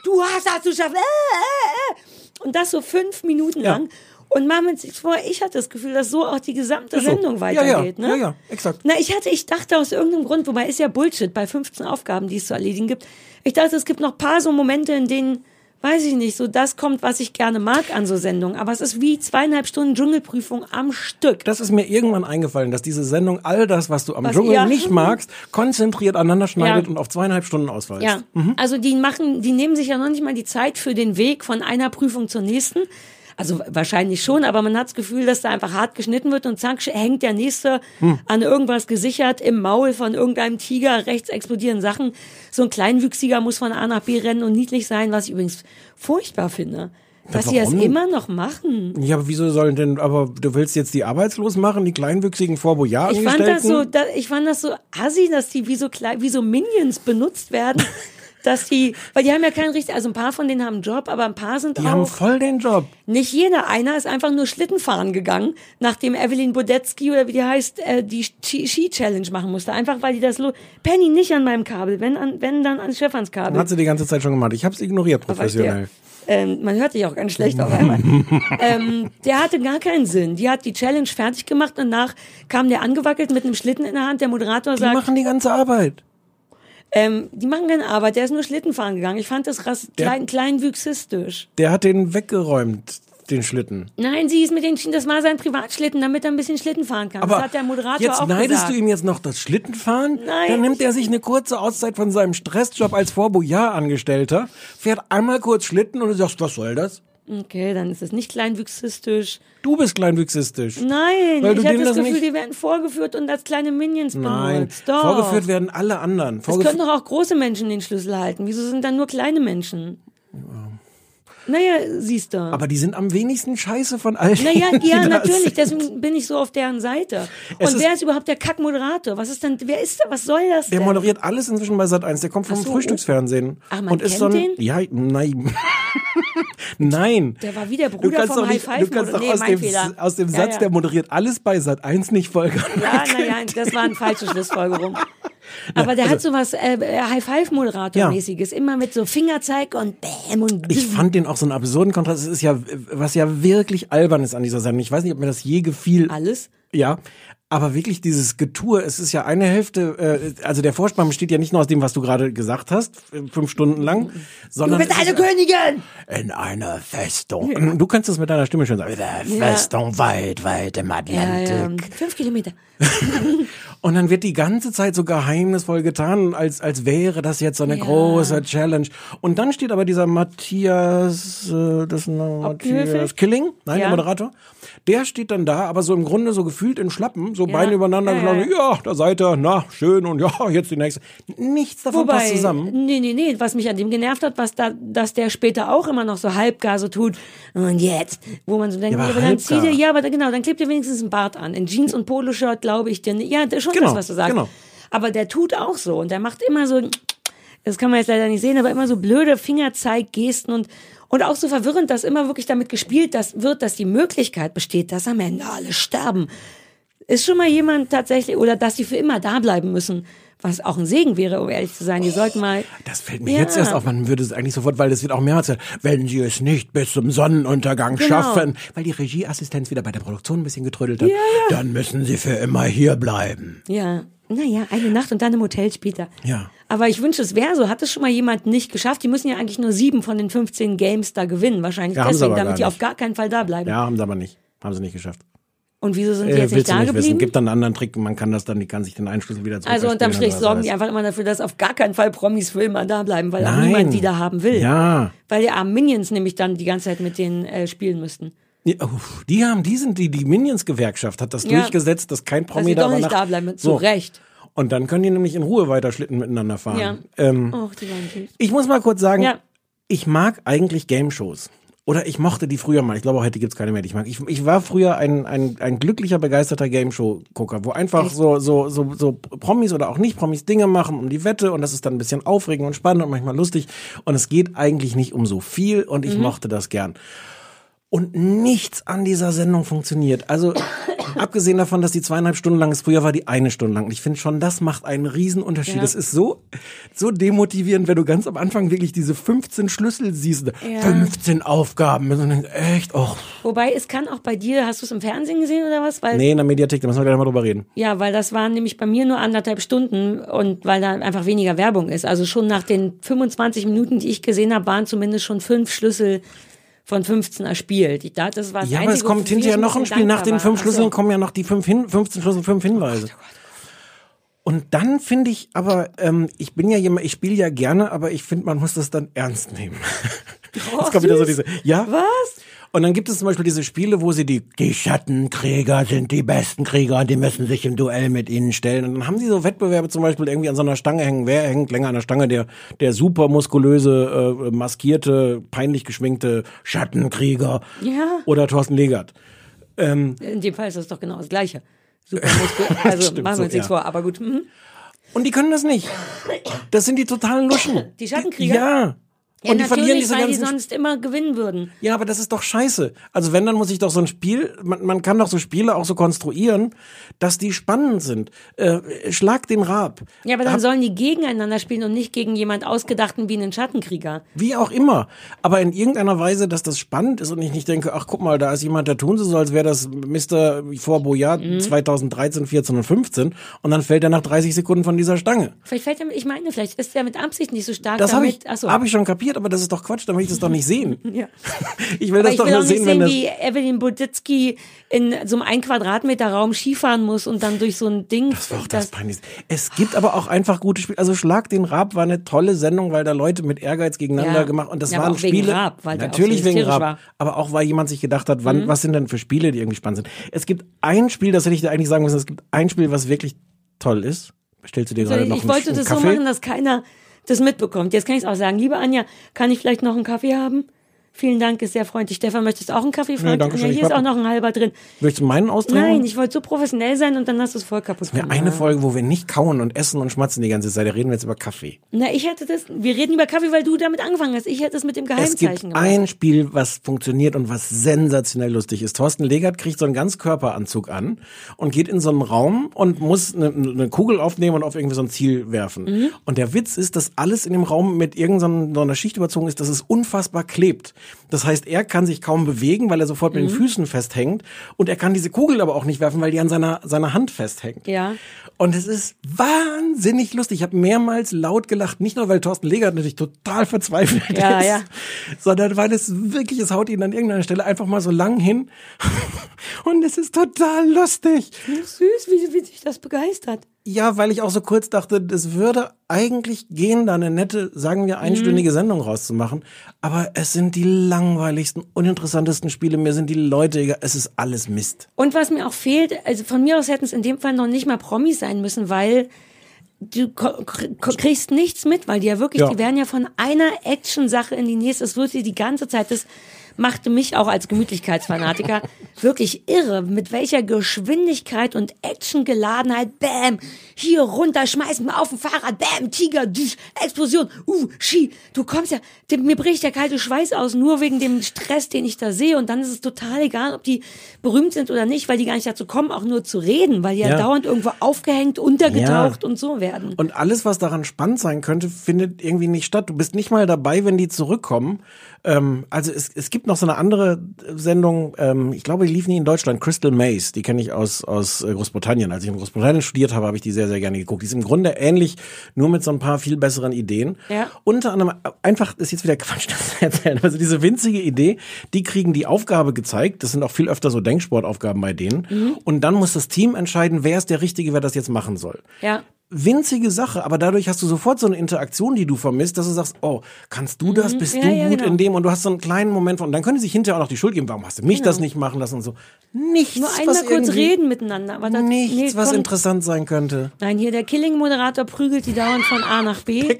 H: du hast das geschafft. Äh, äh, äh. Und das so fünf Minuten
G: Ja.
H: lang. Und machen wir uns nichts vor, ich hatte das Gefühl, dass so auch die gesamte
G: Ist so.
H: Sendung
G: Ja,
H: weitergeht.
G: ja,
H: ne?
G: ja, ja, exakt.
H: Na, ich hatte, ich dachte aus irgendeinem Grund, wobei ist ja Bullshit bei fünfzehn Aufgaben, die es zu erledigen gibt. Ich dachte, es gibt noch ein paar so Momente, in denen, weiß ich nicht, so das kommt, was ich gerne mag an so Sendungen. Aber es ist wie zweieinhalb Stunden Dschungelprüfung am Stück.
G: Das ist mir irgendwann eingefallen, dass diese Sendung all das, was du am
H: Was
G: Dschungel
H: ihr-
G: nicht magst, konzentriert aneinander schneidet
H: Ja.
G: und auf zweieinhalb Stunden ausweist.
H: Ja, also die machen, die nehmen sich ja noch nicht mal die Zeit für den Weg von einer Prüfung zur nächsten. Also wahrscheinlich schon, aber man hat das Gefühl, dass da einfach hart geschnitten wird und zack, hängt der Nächste
G: Hm.
H: an irgendwas gesichert im Maul von irgendeinem Tiger, rechts explodieren Sachen. So ein Kleinwüchsiger muss von A nach B rennen und niedlich sein, was ich übrigens furchtbar finde. Dass sie das
G: warum?
H: immer noch machen.
G: Ja, aber wieso sollen denn, aber du willst jetzt die arbeitslos machen, die kleinwüchsigen Fort Boyard
H: Ich fand das so,
G: Angestellten?
H: da, ich fand das so assi, dass die wie so klein, wie so Minions benutzt werden. Dass die, weil die haben ja keinen richtig, also ein paar von denen haben einen Job, aber ein paar sind
G: Die
H: auch.
G: haben voll den Job.
H: Nicht jeder. Einer ist einfach nur Schlittenfahren gegangen, nachdem Evelyn Bodetzky oder wie die heißt, äh, die Ski-Challenge machen musste. Einfach weil die das lo Penny nicht an meinem Kabel, wenn, an, wenn dann an Stefans Kabel.
G: Hat sie die ganze Zeit schon gemacht. Ich hab's ignoriert,
H: Aber
G: professionell.
H: Der, ähm, man hört dich auch ganz schlecht auf einmal. ähm, der hatte gar keinen Sinn. Die hat die Challenge fertig gemacht und danach kam der angewackelt mit einem Schlitten in der Hand. Der Moderator
G: Die
H: sagt,
G: machen die ganze Arbeit.
H: ähm, die machen keine Arbeit, der ist nur Schlittenfahren gegangen. Ich fand das rass,
G: Der-
H: klein, kleinwüchsistisch.
G: Der hat den weggeräumt, den Schlitten.
H: Nein, sie ist mit den, Sch- das war sein Privatschlitten, damit er ein bisschen Schlitten fahren kann.
G: Aber
H: das hat der Moderator
G: jetzt
H: auch
G: neidest
H: gesagt.
G: du ihm jetzt noch das Schlittenfahren?
H: Nein.
G: Dann nimmt er sich eine kurze Auszeit von seinem Stressjob als Fort Boyard-Angestellter, fährt einmal kurz Schlitten und du sagst, was soll das?
H: Okay, dann ist es nicht kleinwüchsistisch.
G: Du bist kleinwüchsistisch.
H: Nein,
G: Weil du
H: ich hatte
G: denen
H: das
G: das
H: Gefühl,
G: nicht-
H: die werden vorgeführt und als kleine Minions
G: Nein,
H: benutzt. Doch.
G: vorgeführt werden alle anderen.
H: Es
G: Vorgef-
H: können doch auch große Menschen den Schlüssel halten. Wieso sind dann nur kleine Menschen? Naja, siehst du.
G: Aber die sind am wenigsten scheiße von allen.
H: Naja,
G: die
H: ja,
G: da
H: natürlich,
G: sind.
H: deswegen bin ich so auf deren Seite.
G: Es
H: Und
G: ist-
H: wer ist überhaupt der Kackmoderator? Was ist denn, wer ist der, was soll das
G: Der
H: denn?
G: moderiert alles inzwischen bei Sat eins. Der kommt vom
H: Ach so,
G: Frühstücksfernsehen.
H: Ach, man
G: und ist
H: kennt
G: so ein,
H: den?
G: Ja, nein. Nein.
H: Der war wie der
G: Du
H: Bruder
G: kannst
H: vom
G: doch nicht,
H: High
G: du
H: Five.
G: kannst doch
H: nee,
G: aus,
H: mein
G: dem,
H: Fehler.
G: aus dem
H: Ja,
G: Satz,
H: ja.
G: der moderiert alles bei Sat eins nicht folgern.
H: Ja, naja, das war eine falsche Schlussfolgerung. Aber der hat sowas äh, High-Five-Moderator-mäßiges, immer mit so Fingerzeig und Bäm und
G: Ich fand den auch so einen absurden Kontrast. Es ist ja, was ja wirklich albern ist an dieser Sendung. Ich weiß nicht, ob mir das je gefiel.
H: Alles?
G: Ja. Aber wirklich dieses Getue, es ist ja eine Hälfte, äh, also der Vorspann besteht ja nicht nur aus dem, was du gerade gesagt hast, äh, fünf Stunden lang, sondern
H: Du bist
G: es
H: eine
G: ist ja
H: Königin!
G: in einer Festung. Du kannst es mit deiner Stimme schon sagen. In einer
H: Ja.
G: Festung weit, weit im
H: Ja,
G: Atlantik.
H: ja, fünf Kilometer.
G: Und dann wird die ganze Zeit so geheimnisvoll getan, als, als wäre das jetzt so eine
H: Ja.
G: große Challenge. Und dann steht aber dieser Matthias, äh, das ist ein Matthias
H: Obhöfig?
G: Killing, nein,
H: Ja.
G: der Moderator. Der steht dann da, aber so im Grunde so gefühlt in Schlappen, so
H: Ja.
G: Beine übereinander
H: Ja,
G: geschlagen.
H: ja.
G: Ja, da seid ihr, na, schön und ja, jetzt die nächste. Nichts davon passt
H: Wobei,
G: zusammen.
H: nee, nee, nee, was mich an dem genervt hat, was da, dass der später auch immer noch so halbgar so tut. Und jetzt, wo man so denkt,
G: Ja, aber
H: aber dann
G: halbgar.
H: zieh dir, ja, aber da, genau, dann klebt dir wenigstens ein Bart an. In Jeans und Poloshirt, glaube ich dir nicht. Ja, das ist schon
G: Genau,
H: das, was du sagst.
G: genau.
H: Aber der tut auch so und der macht immer so, das kann man jetzt leider nicht sehen, aber immer so blöde Fingerzeiggesten und Und auch so verwirrend, dass immer wirklich damit gespielt dass, wird, dass die Möglichkeit besteht, dass am Ende alle sterben. Ist schon mal jemand tatsächlich, oder dass die für immer da bleiben müssen, was auch ein Segen wäre, um ehrlich zu sein. Die sollten mal...
G: Das fällt mir
H: Ja.
G: jetzt erst auf, man würde es eigentlich sofort, weil das wird auch mehrmals gesagt, wenn sie es nicht bis zum Sonnenuntergang
H: Genau.
G: schaffen, weil die Regieassistenz wieder bei der Produktion ein bisschen getrödelt hat,
H: Ja, ja.
G: dann müssen sie für immer hier bleiben.
H: Ja, naja, eine Nacht und dann im Hotel später.
G: Ja.
H: Aber ich wünsche, es wäre so. Hat es schon mal jemand nicht geschafft? Die müssen ja eigentlich nur sieben von den fünfzehn Games da gewinnen. Wahrscheinlich
G: Ja, haben sie
H: deswegen,
G: aber
H: damit
G: gar
H: die
G: nicht.
H: auf gar keinen Fall da bleiben.
G: Ja, haben sie aber nicht. Haben sie nicht geschafft.
H: Und wieso sind die
G: Äh,
H: jetzt nicht
G: willst du
H: da
G: nicht wissen.
H: geblieben?
G: Gibt dann einen anderen Trick, man kann das dann, die kann sich den Einschlüssel wieder zurück.
H: Also unterm Strich sorgen die
G: einfach.
H: einfach immer dafür, dass auf gar keinen Fall Promis für immer da bleiben, weil auch
G: Nein.
H: niemand die da haben will.
G: Ja.
H: Weil die armen Minions nämlich dann die ganze Zeit mit denen äh, spielen müssten.
G: Ja, uff, die haben, die sind die, die Minions-Gewerkschaft hat das
H: Ja.
G: durchgesetzt, dass kein
H: Dass
G: Promi
H: sie
G: da
H: doch nicht
G: übernacht-
H: da bleiben. Zu
G: So.
H: Recht.
G: Und dann können die nämlich in Ruhe weiter Schlitten miteinander fahren.
H: Ja.
G: Ähm,
H: Och, die waren süß.
G: Ich muss mal kurz sagen,
H: Ja.
G: ich mag eigentlich Game-Shows. Oder ich mochte die früher mal. Ich glaube, heute gibt's keine mehr, die ich mag. Ich, ich war früher ein, ein, ein glücklicher, begeisterter Game-Show-Gucker, wo einfach so, so, so, so Promis oder auch nicht Promis Dinge machen um die Wette und das ist dann ein bisschen aufregend und spannend und manchmal lustig. Und es geht eigentlich nicht um so viel und ich
H: Mhm.
G: mochte das gern. Und nichts an dieser Sendung funktioniert. Also Abgesehen davon, dass die zweieinhalb Stunden lang ist, früher war die eine Stunde lang. Und ich finde schon, das macht einen riesen Unterschied.
H: Ja.
G: Das ist so, so demotivierend, wenn du ganz am Anfang wirklich diese fünfzehn Schlüssel siehst.
H: Ja.
G: fünfzehn Aufgaben. Und dann denkst, echt, oh.
H: Wobei, es kann auch bei dir, hast du es im Fernsehen gesehen oder was? Weil,
G: Nee, in der Mediathek, da müssen wir gleich mal drüber reden.
H: Ja, weil das waren nämlich bei mir nur anderthalb Stunden und weil da einfach weniger Werbung ist. Also schon nach den fünfundzwanzig Minuten, die ich gesehen habe, waren zumindest schon fünf Schlüssel von fünfzehn erspielt. Ich dachte, das war das
G: Ja, aber
H: Einzige,
G: es kommt
H: wofür
G: hinterher
H: ich
G: noch ein
H: bisschen
G: Spiel. Nach
H: dankbar
G: den fünf
H: war.
G: Schlüsseln
H: Ach so.
G: kommen ja noch die fünf hin, fünfzehn Schlüssel, fünf Hinweise. Und dann finde ich aber, ähm, ich bin ja jemand, ich spiele ja gerne, aber ich finde, man muss das dann ernst nehmen.
H: Oh,
G: Es kommt wieder so
H: süß.
G: diese, ja.
H: Was?
G: Und dann gibt es zum Beispiel diese Spiele, wo sie die, die Schattenkrieger sind die besten Krieger und die müssen sich im Duell mit ihnen stellen. Und dann haben sie so Wettbewerbe zum Beispiel irgendwie an so einer Stange hängen. Wer hängt länger an der Stange? Der, der super muskulöse, äh, maskierte, peinlich geschminkte Schattenkrieger.
H: Ja.
G: Oder Thorsten Legert. Ähm,
H: In dem Fall ist das doch genau das Gleiche. Super Muskel. Also
G: Stimmt,
H: machen wir uns
G: so,
H: nichts
G: ja.
H: vor, aber gut. Mhm.
G: und die können das nicht. Das sind die totalen Luschen.
H: Die Schattenkrieger?
G: Ja.
H: Ja,
G: Und die verlieren
H: natürlich,
G: diese
H: weil die
G: ganzen
H: sonst immer gewinnen würden.
G: Ja, aber das ist doch scheiße. Also wenn, dann muss ich doch so ein Spiel, man, man kann doch so Spiele auch so konstruieren, dass die spannend sind. Äh, schlag den Rab.
H: Ja, aber dann
G: Hab,
H: sollen die gegeneinander spielen und nicht gegen jemand Ausgedachten wie einen Schattenkrieger.
G: Wie auch immer. Aber in irgendeiner Weise, dass das spannend ist und ich nicht denke, ach guck mal, da ist jemand, der tun so, als wäre das Mister Fort Boyard
H: Mhm.
G: zweitausenddreizehn, vierzehn und fünfzehn und dann fällt er nach dreißig Sekunden von dieser Stange.
H: Vielleicht fällt er, ich meine, vielleicht ist er mit Absicht nicht so stark
G: Das habe ich,
H: damit. Ach so.
G: hab ich schon kapiert, aber das ist doch Quatsch, dann will ich das doch nicht sehen.
H: Ja.
G: Ich will
H: Aber
G: das
H: ich
G: doch
H: will
G: nur
H: auch nicht
G: sehen,
H: sehen,
G: wenn das...
H: wie Evelyn Buditsky in so einem ein Quadratmeter Raum Skifahren muss und dann durch so ein Ding.
G: Das war auch das Peinlichste. Es gibt aber auch einfach gute Spiele. Also Schlag den Rab war eine tolle Sendung, weil da Leute mit Ehrgeiz gegeneinander
H: Ja.
G: gemacht und das
H: Ja, aber
G: waren
H: auch wegen
G: Spiele.
H: Raab, weil der auch
G: natürlich
H: so
G: wegen
H: hysterisch
G: Rab,
H: war.
G: aber auch weil jemand sich gedacht hat, wann,
H: Mhm.
G: was sind denn für Spiele, die irgendwie spannend sind. Es gibt ein Spiel, das hätte ich dir eigentlich sagen müssen. Es gibt ein Spiel, was wirklich toll ist. Stellst du dir gerade
H: Also
G: noch
H: ich
G: einen,
H: wollte
G: einen
H: das
G: Kaffee?
H: so machen, dass keiner das mitbekommt. Jetzt kann ich es auch sagen. Liebe Anja, kann ich vielleicht noch einen Kaffee haben? Vielen Dank, ist sehr freundlich. Stefan, möchtest du auch einen Kaffee?
G: Nee,
H: Freund?
G: danke
H: Anja,
G: schön, ich
H: hier ist
G: hab-
H: auch noch ein halber drin.
G: Möchtest du meinen austrinken?
H: Nein, ich wollte so professionell sein und dann hast du es voll kaputt
G: Ja,
H: gemacht.
G: eine Folge, wo wir nicht kauen und essen und schmatzen die ganze Zeit. Da reden wir jetzt über Kaffee.
H: Na, ich hätte das, wir reden über Kaffee, weil du damit angefangen hast. Ich hätte es mit dem
G: Es
H: Geheimzeichen
G: gibt
H: gemacht.
G: ein Spiel, was funktioniert und was sensationell lustig ist. Thorsten Legert kriegt so einen Ganzkörperanzug an und geht in so einen Raum und muss eine, eine Kugel aufnehmen und auf irgendwie so ein Ziel werfen.
H: Mhm.
G: Und der Witz ist, dass alles in dem Raum mit irgendeiner so einer Schicht überzogen ist, dass es unfassbar klebt. Das heißt, er kann sich kaum bewegen, weil er sofort mit
H: Mhm.
G: den Füßen festhängt. Und er kann diese Kugel aber auch nicht werfen, weil die an seiner, seiner Hand festhängt.
H: Ja.
G: Und es ist wahnsinnig lustig. Ich habe mehrmals laut gelacht, nicht nur weil Thorsten Legert natürlich total verzweifelt
H: Ja,
G: ist,
H: ja.
G: sondern weil es wirklich, es haut ihn an irgendeiner Stelle einfach mal so lang hin. Und es ist total lustig.
H: Süß, wie, wie sich das begeistert.
G: Ja, weil ich auch so kurz dachte, es würde eigentlich gehen, da eine nette, sagen wir, einstündige Sendung rauszumachen. Aber es sind die langweiligsten, uninteressantesten Spiele. Mir sind die Leute egal. Es ist alles Mist.
H: Und was mir auch fehlt, also von mir aus hätten es in dem Fall noch nicht mal Promis sein müssen, weil du ko- ko- kriegst nichts mit, weil die ja wirklich,
G: Ja.
H: die werden ja von einer Action-Sache in die nächste, es wird dir die ganze Zeit, das machte mich auch als Gemütlichkeitsfanatiker wirklich irre, mit welcher Geschwindigkeit und Actiongeladenheit, bam, hier runter, schmeißen wir auf dem Fahrrad, bam, Tiger, düsch, Explosion, uh, Ski, du kommst ja, dem, mir bricht der kalte Schweiß aus, nur wegen dem Stress, den ich da sehe und dann ist es total egal, ob die berühmt sind oder nicht, weil die gar nicht dazu kommen, auch nur zu reden, weil die ja,
G: Ja.
H: dauernd irgendwo aufgehängt, untergetaucht und so werden.
G: Und alles, was daran spannend sein könnte, findet irgendwie nicht statt. Du bist nicht mal dabei, wenn die zurückkommen. Ähm, also es, es gibt noch so eine andere Sendung, ähm, ich glaube, die lief nie in Deutschland, Crystal Maze, die kenne ich aus, aus äh, Großbritannien. Als ich in Großbritannien studiert habe, habe ich die sehr, sehr gerne geguckt. Die ist im Grunde ähnlich, nur mit so ein paar viel besseren Ideen.
H: Ja.
G: Unter anderem, einfach, das ist jetzt wieder Quatsch, das zu erzählen, also diese winzige Idee, die kriegen die Aufgabe gezeigt, das sind auch viel öfter so Denksportaufgaben bei denen,
H: Mhm.
G: und dann muss das Team entscheiden, wer ist der Richtige, wer das jetzt machen soll.
H: Ja.
G: Winzige Sache, aber dadurch hast du sofort so eine Interaktion, die du vermisst, dass du sagst, oh, kannst du das, bist
H: Ja,
G: du
H: ja,
G: gut
H: genau.
G: in dem, und du hast so einen kleinen Moment von, und dann können die sich hinterher auch noch die Schuld geben, warum hast du mich
H: Genau.
G: das nicht machen lassen und so. Nichts,
H: Nur einmal
G: was
H: kurz
G: irgendwie-
H: reden miteinander. Aber das,
G: Nichts,
H: nee,
G: was
H: komm,
G: interessant sein könnte.
H: Nein, hier der Killing-Moderator prügelt die dauernd von A nach B.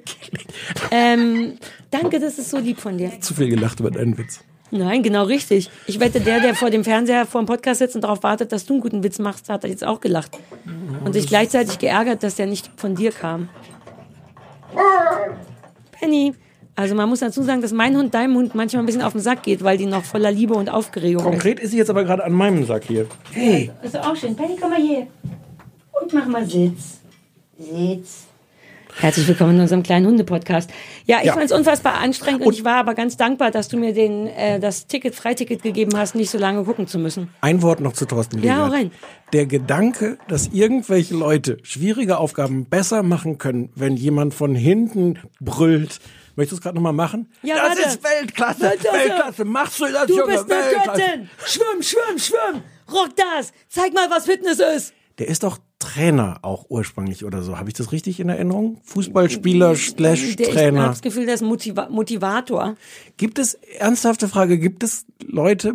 H: ähm, danke, das ist so lieb von dir.
G: Zu viel gelacht über deinen Witz.
H: Nein, genau richtig. Ich wette, der, der vor dem Fernseher, vor dem Podcast sitzt und darauf wartet, dass du einen guten Witz machst, hat er jetzt auch gelacht. Und sich gleichzeitig geärgert, dass der nicht von dir kam. Penny, Also man muss dazu sagen, dass mein Hund deinem Hund manchmal ein bisschen auf den Sack geht, weil die noch voller Liebe und Aufregung
G: Konkret ist sie jetzt aber gerade an meinem Sack hier.
H: Hey. Das ist auch schön. Penny, komm mal hier. Und mach mal Sitz. Sitz. Herzlich willkommen in unserem kleinen Hunde-Podcast. Ja, ich
G: Ja.
H: fand es unfassbar anstrengend und,
G: Und-
H: ich war aber ganz dankbar, dass du mir den, äh, das Ticket, Freiticket gegeben hast, nicht so lange gucken zu müssen.
G: Ein Wort noch zu Thorsten
H: Ja,
G: Legert.
H: hau rein.
G: Der Gedanke, dass irgendwelche Leute schwierige Aufgaben besser machen können, wenn jemand von hinten brüllt. Möchtest du es gerade nochmal machen?
H: Ja,
G: das
H: warte.
G: ist Weltklasse,
H: Weltklasse.
G: Weltklasse, machst du das,
H: Du
G: Junge,
H: bist eine
G: Weltklasse.
H: Göttin! Schwimm, schwimm, schwimm! Rock das! Zeig mal, was Fitness ist!
G: Der ist doch Trainer auch ursprünglich oder so. Habe ich das richtig in Erinnerung? Fußballspieler slash
H: Der- Ich
G: Trainer.
H: habe das Gefühl, der ist Motiva- Motivator.
G: Gibt es, ernsthafte Frage, gibt es Leute,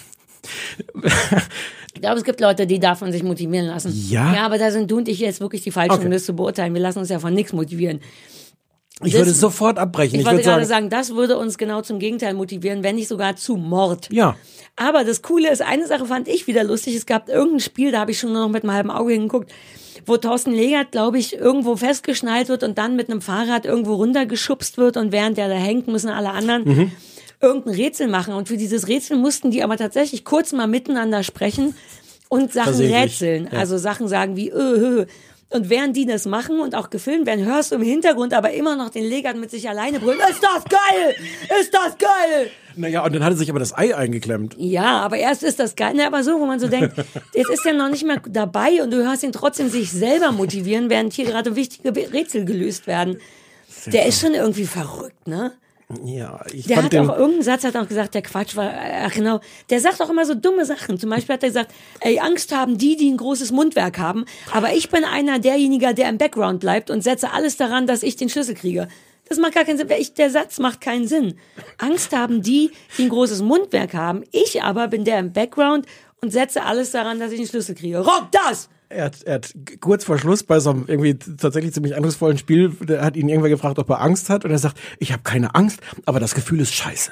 H: Ich glaube, es gibt Leute, die davon sich motivieren lassen.
G: Ja?
H: Ja, aber da sind du und ich jetzt wirklich die Falschen,
G: Okay.
H: um das zu beurteilen. Wir lassen uns ja von nichts motivieren.
G: ich
H: Das-
G: würde sofort abbrechen.
H: Ich,
G: Ich,
H: wollte
G: würde
H: gerade
G: sagen,
H: sagen, das würde uns genau zum Gegenteil motivieren, wenn nicht sogar zu Mord.
G: ja.
H: Aber das Coole ist, eine Sache fand ich wieder lustig. Es gab irgendein Spiel, da habe ich schon nur noch mit einem halben Auge hingeguckt, wo Thorsten Legert, glaube ich, irgendwo festgeschnallt wird und dann mit einem Fahrrad irgendwo runtergeschubst wird und während der da hängt, müssen alle anderen
G: Mhm.
H: irgendein Rätsel machen. Und für dieses Rätsel mussten die aber tatsächlich kurz mal miteinander sprechen und Sachen
G: Versehentlich,
H: rätseln.
G: ja.
H: Also Sachen sagen wie, äh, äh. Und während die das machen und auch gefilmt werden, hörst du im Hintergrund aber immer noch den Legert mit sich alleine brüllen. Ist das geil? Ist das geil?
G: Naja, und dann hat er sich aber das Ei eingeklemmt.
H: Ja, aber erst ist das geil. Ne, aber so, wo man so denkt, jetzt ist er noch nicht mehr dabei und du hörst ihn trotzdem sich selber motivieren, während hier gerade wichtige Rätsel gelöst werden. Der ist schon irgendwie verrückt, ne?
G: Ja, ich
H: Der
G: fand
H: hat
G: den,
H: auch, irgendeinen Satz hat auch gesagt, der Quatsch war, ach genau, der sagt auch immer so dumme Sachen. Zum Beispiel hat er gesagt, ey, Angst haben die, die ein großes Mundwerk haben, aber ich bin einer derjenigen, der im Background bleibt und setze alles daran, dass ich den Schlüssel kriege. Das macht gar keinen Sinn. Ich, der Satz macht keinen Sinn. Angst haben die, die ein großes Mundwerk haben. Ich aber bin der im Background und setze alles daran, dass ich den Schlüssel kriege. Rock das!
G: er hat, er hat kurz vor Schluss bei so einem irgendwie tatsächlich ziemlich eindrucksvollen Spiel, der hat ihn irgendwer gefragt, ob er Angst hat und er sagt, ich habe keine Angst, aber das Gefühl ist scheiße.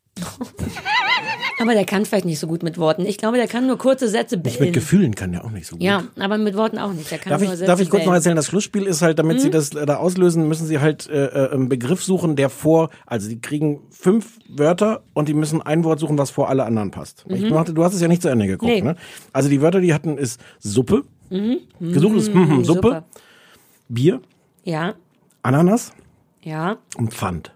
H: Aber der kann vielleicht nicht so gut mit Worten. Ich glaube, der kann nur kurze Sätze
G: Nicht mit
H: bilden.
G: Gefühlen kann der auch nicht so gut.
H: Ja, aber mit Worten auch nicht. Der kann
G: Darf
H: nur
G: ich,
H: Sätze
G: darf ich kurz noch
H: bilden.
G: erzählen, das Schlussspiel ist halt, damit sie das äh, da auslösen, müssen sie halt äh, äh, einen Begriff suchen, der vor, also die kriegen fünf Wörter und die müssen ein Wort suchen, was vor alle anderen passt. Ich machte, du hast es ja nicht zu Ende geguckt,
H: Nee.
G: ne? Also die Wörter, die hatten, ist Suppe, gesucht ist mhm, Suppe,
H: Super.
G: Bier,
H: Ja,
G: Ananas
H: ja.
G: und Pfand.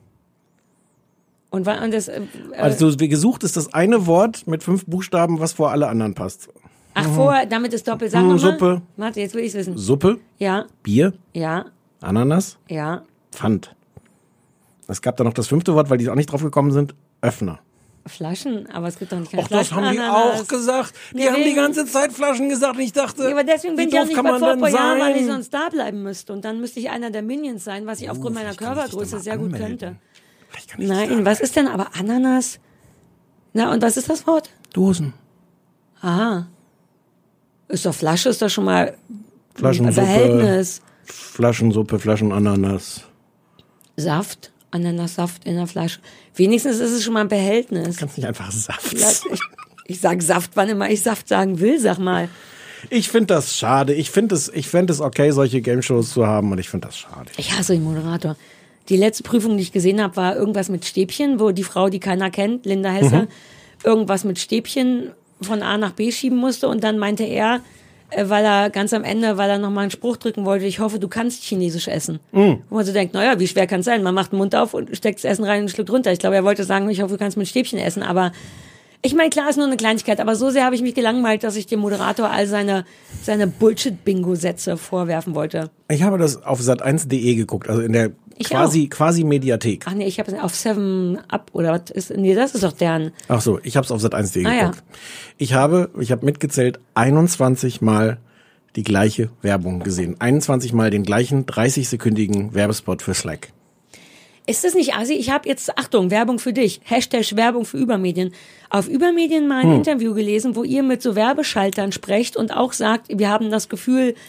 H: Und, wa- und das, äh,
G: Also gesucht ist das eine Wort mit fünf Buchstaben, was vor alle anderen passt.
H: ach, vor, damit ist doppelt. Sag
G: Mhm,
H: nochmal.
G: Suppe.
H: Warte, jetzt will ich wissen.
G: Suppe,
H: Ja,
G: Bier,
H: ja,
G: Ananas,
H: ja.
G: Pfand. Es gab da noch das fünfte Wort, weil die auch nicht drauf gekommen sind, Öffner.
H: Flaschen, aber es gibt doch nicht keine
G: Ach, das
H: Flaschen.
G: haben die
H: Ananas.
G: auch gesagt. Die
H: Nee,
G: haben die
H: wegen-
G: ganze Zeit Flaschen gesagt. Und ich dachte,
H: Ja, aber deswegen bin
G: wie
H: ich ja
G: doof
H: nicht
G: kann
H: bei
G: man
H: vor
G: denn
H: ein paar Jahren, weil ich
G: sein?
H: sonst da bleiben müsste. Und dann müsste ich einer der Minions sein, was ich aufgrund meiner
G: vielleicht kann ich dich
H: Körpergröße
G: da mal
H: sehr gut
G: anmelden.
H: könnte.
G: Vielleicht kann ich das
H: Nein,
G: sagen.
H: was ist denn aber Ananas? Na, und was ist das Wort?
G: Dosen.
H: Aha. Ist doch Flasche, ist doch schon mal
G: Flaschensuppe.
H: Verhältnis.
G: Flaschensuppe, Flaschenananas.
H: Saft, Ananassaft in der Flasche. Wenigstens ist es schon mal ein Behältnis.
G: Kannst nicht einfach Saft
H: Ja,
G: sagen.
H: ich ich sage Saft, wann immer ich Saft sagen will, sag mal.
G: Ich finde das schade. Ich finde es, ich fände es okay, solche Game-Shows zu haben und ich finde das schade.
H: Ich hasse den Moderator. Die letzte Prüfung, die ich gesehen habe, war irgendwas mit Stäbchen, wo die Frau, die keiner kennt, Linda Hesse,
G: Mhm.
H: irgendwas mit Stäbchen von A nach B schieben musste und dann meinte er, äh, weil er ganz am Ende, weil er nochmal einen Spruch drücken wollte, ich hoffe, du kannst Chinesisch essen.
G: Mhm.
H: Wo man so denkt, naja, wie schwer kann es sein? Man macht den Mund auf und steckt das Essen rein und schluckt runter. Ich glaube, er wollte sagen, ich hoffe, du kannst mit Stäbchen essen, aber ich meine, klar ist nur eine Kleinigkeit, aber so sehr habe ich mich gelangweilt, dass ich dem Moderator all seine, seine Bullshit-Bingo-Sätze vorwerfen wollte.
G: Ich habe das auf sat eins punkt de geguckt, also in der
H: Ich
G: quasi, quasi Mediathek.
H: Ach nee, ich habe es auf Seven Up oder was ist, nee, das ist doch deren.
G: Ach so, ich habe es auf sat eins punkt de
H: Ah, ja.
G: geguckt. Ich habe, ich habe mitgezählt, einundzwanzig Mal die gleiche Werbung gesehen. einundzwanzig Mal den gleichen dreißig-sekündigen Werbespot für Slack.
H: Ist das nicht assi? Ich habe jetzt, Achtung, Werbung für dich, Hashtag Werbung für Übermedien. Auf Übermedien mal ein
G: Hm.
H: Interview gelesen, wo ihr mit so Werbeschaltern sprecht und auch sagt, wir haben das Gefühl,
G: Ja.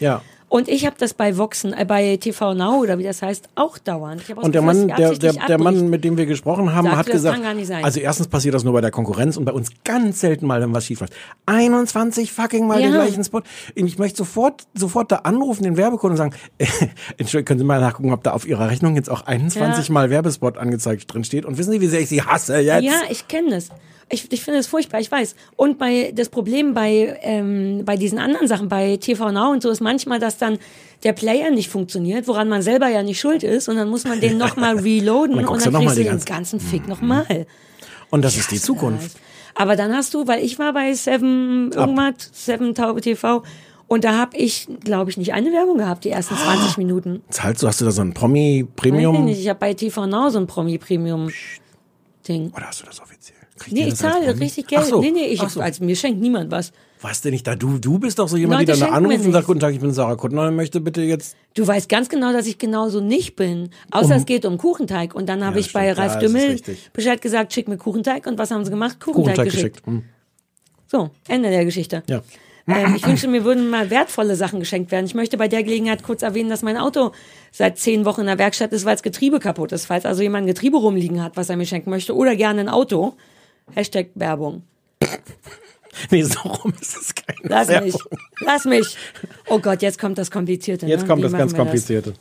H: Und ich habe das bei Voxen, äh, bei T V Now oder wie das heißt, auch dauernd. Ich hab auch
G: Und der
H: das Gefühl,
G: Mann,
H: dass
G: der,
H: es
G: der,
H: absichtlich
G: der Mann,
H: abbricht.
G: mit dem wir gesprochen haben,
H: Sagte,
G: hat
H: das
G: gesagt,
H: kann gar nicht sein.
G: also erstens passiert das nur bei der Konkurrenz und bei uns ganz selten mal, wenn was schief läuft. einundzwanzig fucking Mal
H: Ja.
G: den gleichen Spot. Ich möchte sofort, sofort da anrufen, den Werbekunden und sagen, äh, Entschuldigung, können Sie mal nachgucken, ob da auf Ihrer Rechnung jetzt auch einundzwanzig
H: Ja.
G: Mal Werbespot angezeigt drin steht. Und wissen Sie, wie sehr ich Sie hasse jetzt?
H: Ja, ich kenne das. Ich, ich finde das furchtbar, ich weiß. Und bei das Problem bei ähm, bei diesen anderen Sachen, bei T V Now und so, ist manchmal, dass dann der Player nicht funktioniert, woran man selber ja nicht schuld ist, und dann muss man den nochmal reloaden
G: Und dann
H: und
G: guckst
H: dann
G: du noch
H: kriegst
G: mal
H: du
G: die
H: den
G: ganze-
H: ganzen Fick nochmal.
G: Und das ist die Zukunft.
H: Aber dann hast du, weil ich war bei Seven irgendwas, Seven Taube T V, und da habe ich, glaube ich, nicht eine Werbung gehabt, die ersten zwanzig Minuten.
G: Zahlst du, hast du da so ein
H: Weiß ich
G: Promi-Premium?
H: nicht, ich habe bei T V Now so ein Promi-Premium-Ding.
G: Oder hast du das offiziell? Kriegt
H: Nee,
G: ihr
H: ich
G: das als
H: zahle
G: Promi?
H: richtig Geld.
G: Ach so.
H: Nee, nee, ich,
G: Ach so.
H: also mir schenkt niemand was.
G: Was denn nicht da? Du, du bist doch so jemand,
H: Leute
G: die dann
H: schenken mir
G: anruft und sagt,
H: nichts.
G: guten Tag, ich bin Sarah Kuttner und möchte bitte jetzt...
H: Du weißt ganz genau, dass ich genauso nicht bin. Außer
G: Um-
H: es geht um Kuchenteig. Und dann habe
G: Ja,
H: ich bei
G: stimmt. Ja,
H: Ralf
G: das ist
H: Dümmel
G: richtig.
H: Bescheid gesagt, schick mir Kuchenteig. Und was haben sie gemacht? Kuchenteig,
G: Kuchenteig
H: geschickt.
G: geschickt. Hm.
H: So, Ende der Geschichte.
G: Ja.
H: Ähm, ich wünschte, mir würden mal wertvolle Sachen geschenkt werden. Ich möchte bei der Gelegenheit kurz erwähnen, dass mein Auto seit zehn Wochen in der Werkstatt ist, weil das Getriebe kaputt ist. Falls also jemand ein Getriebe rumliegen hat, was er mir schenken möchte, oder gerne ein Auto. Hashtag Werbung.
G: Nee, so rum ist es keine
H: Lass
G: Werbung.
H: mich. Lass mich. Oh Gott, jetzt kommt das Komplizierte.
G: Jetzt
H: ne?
G: kommt
H: Wie
G: das
H: machen
G: ganz
H: wir
G: Komplizierte.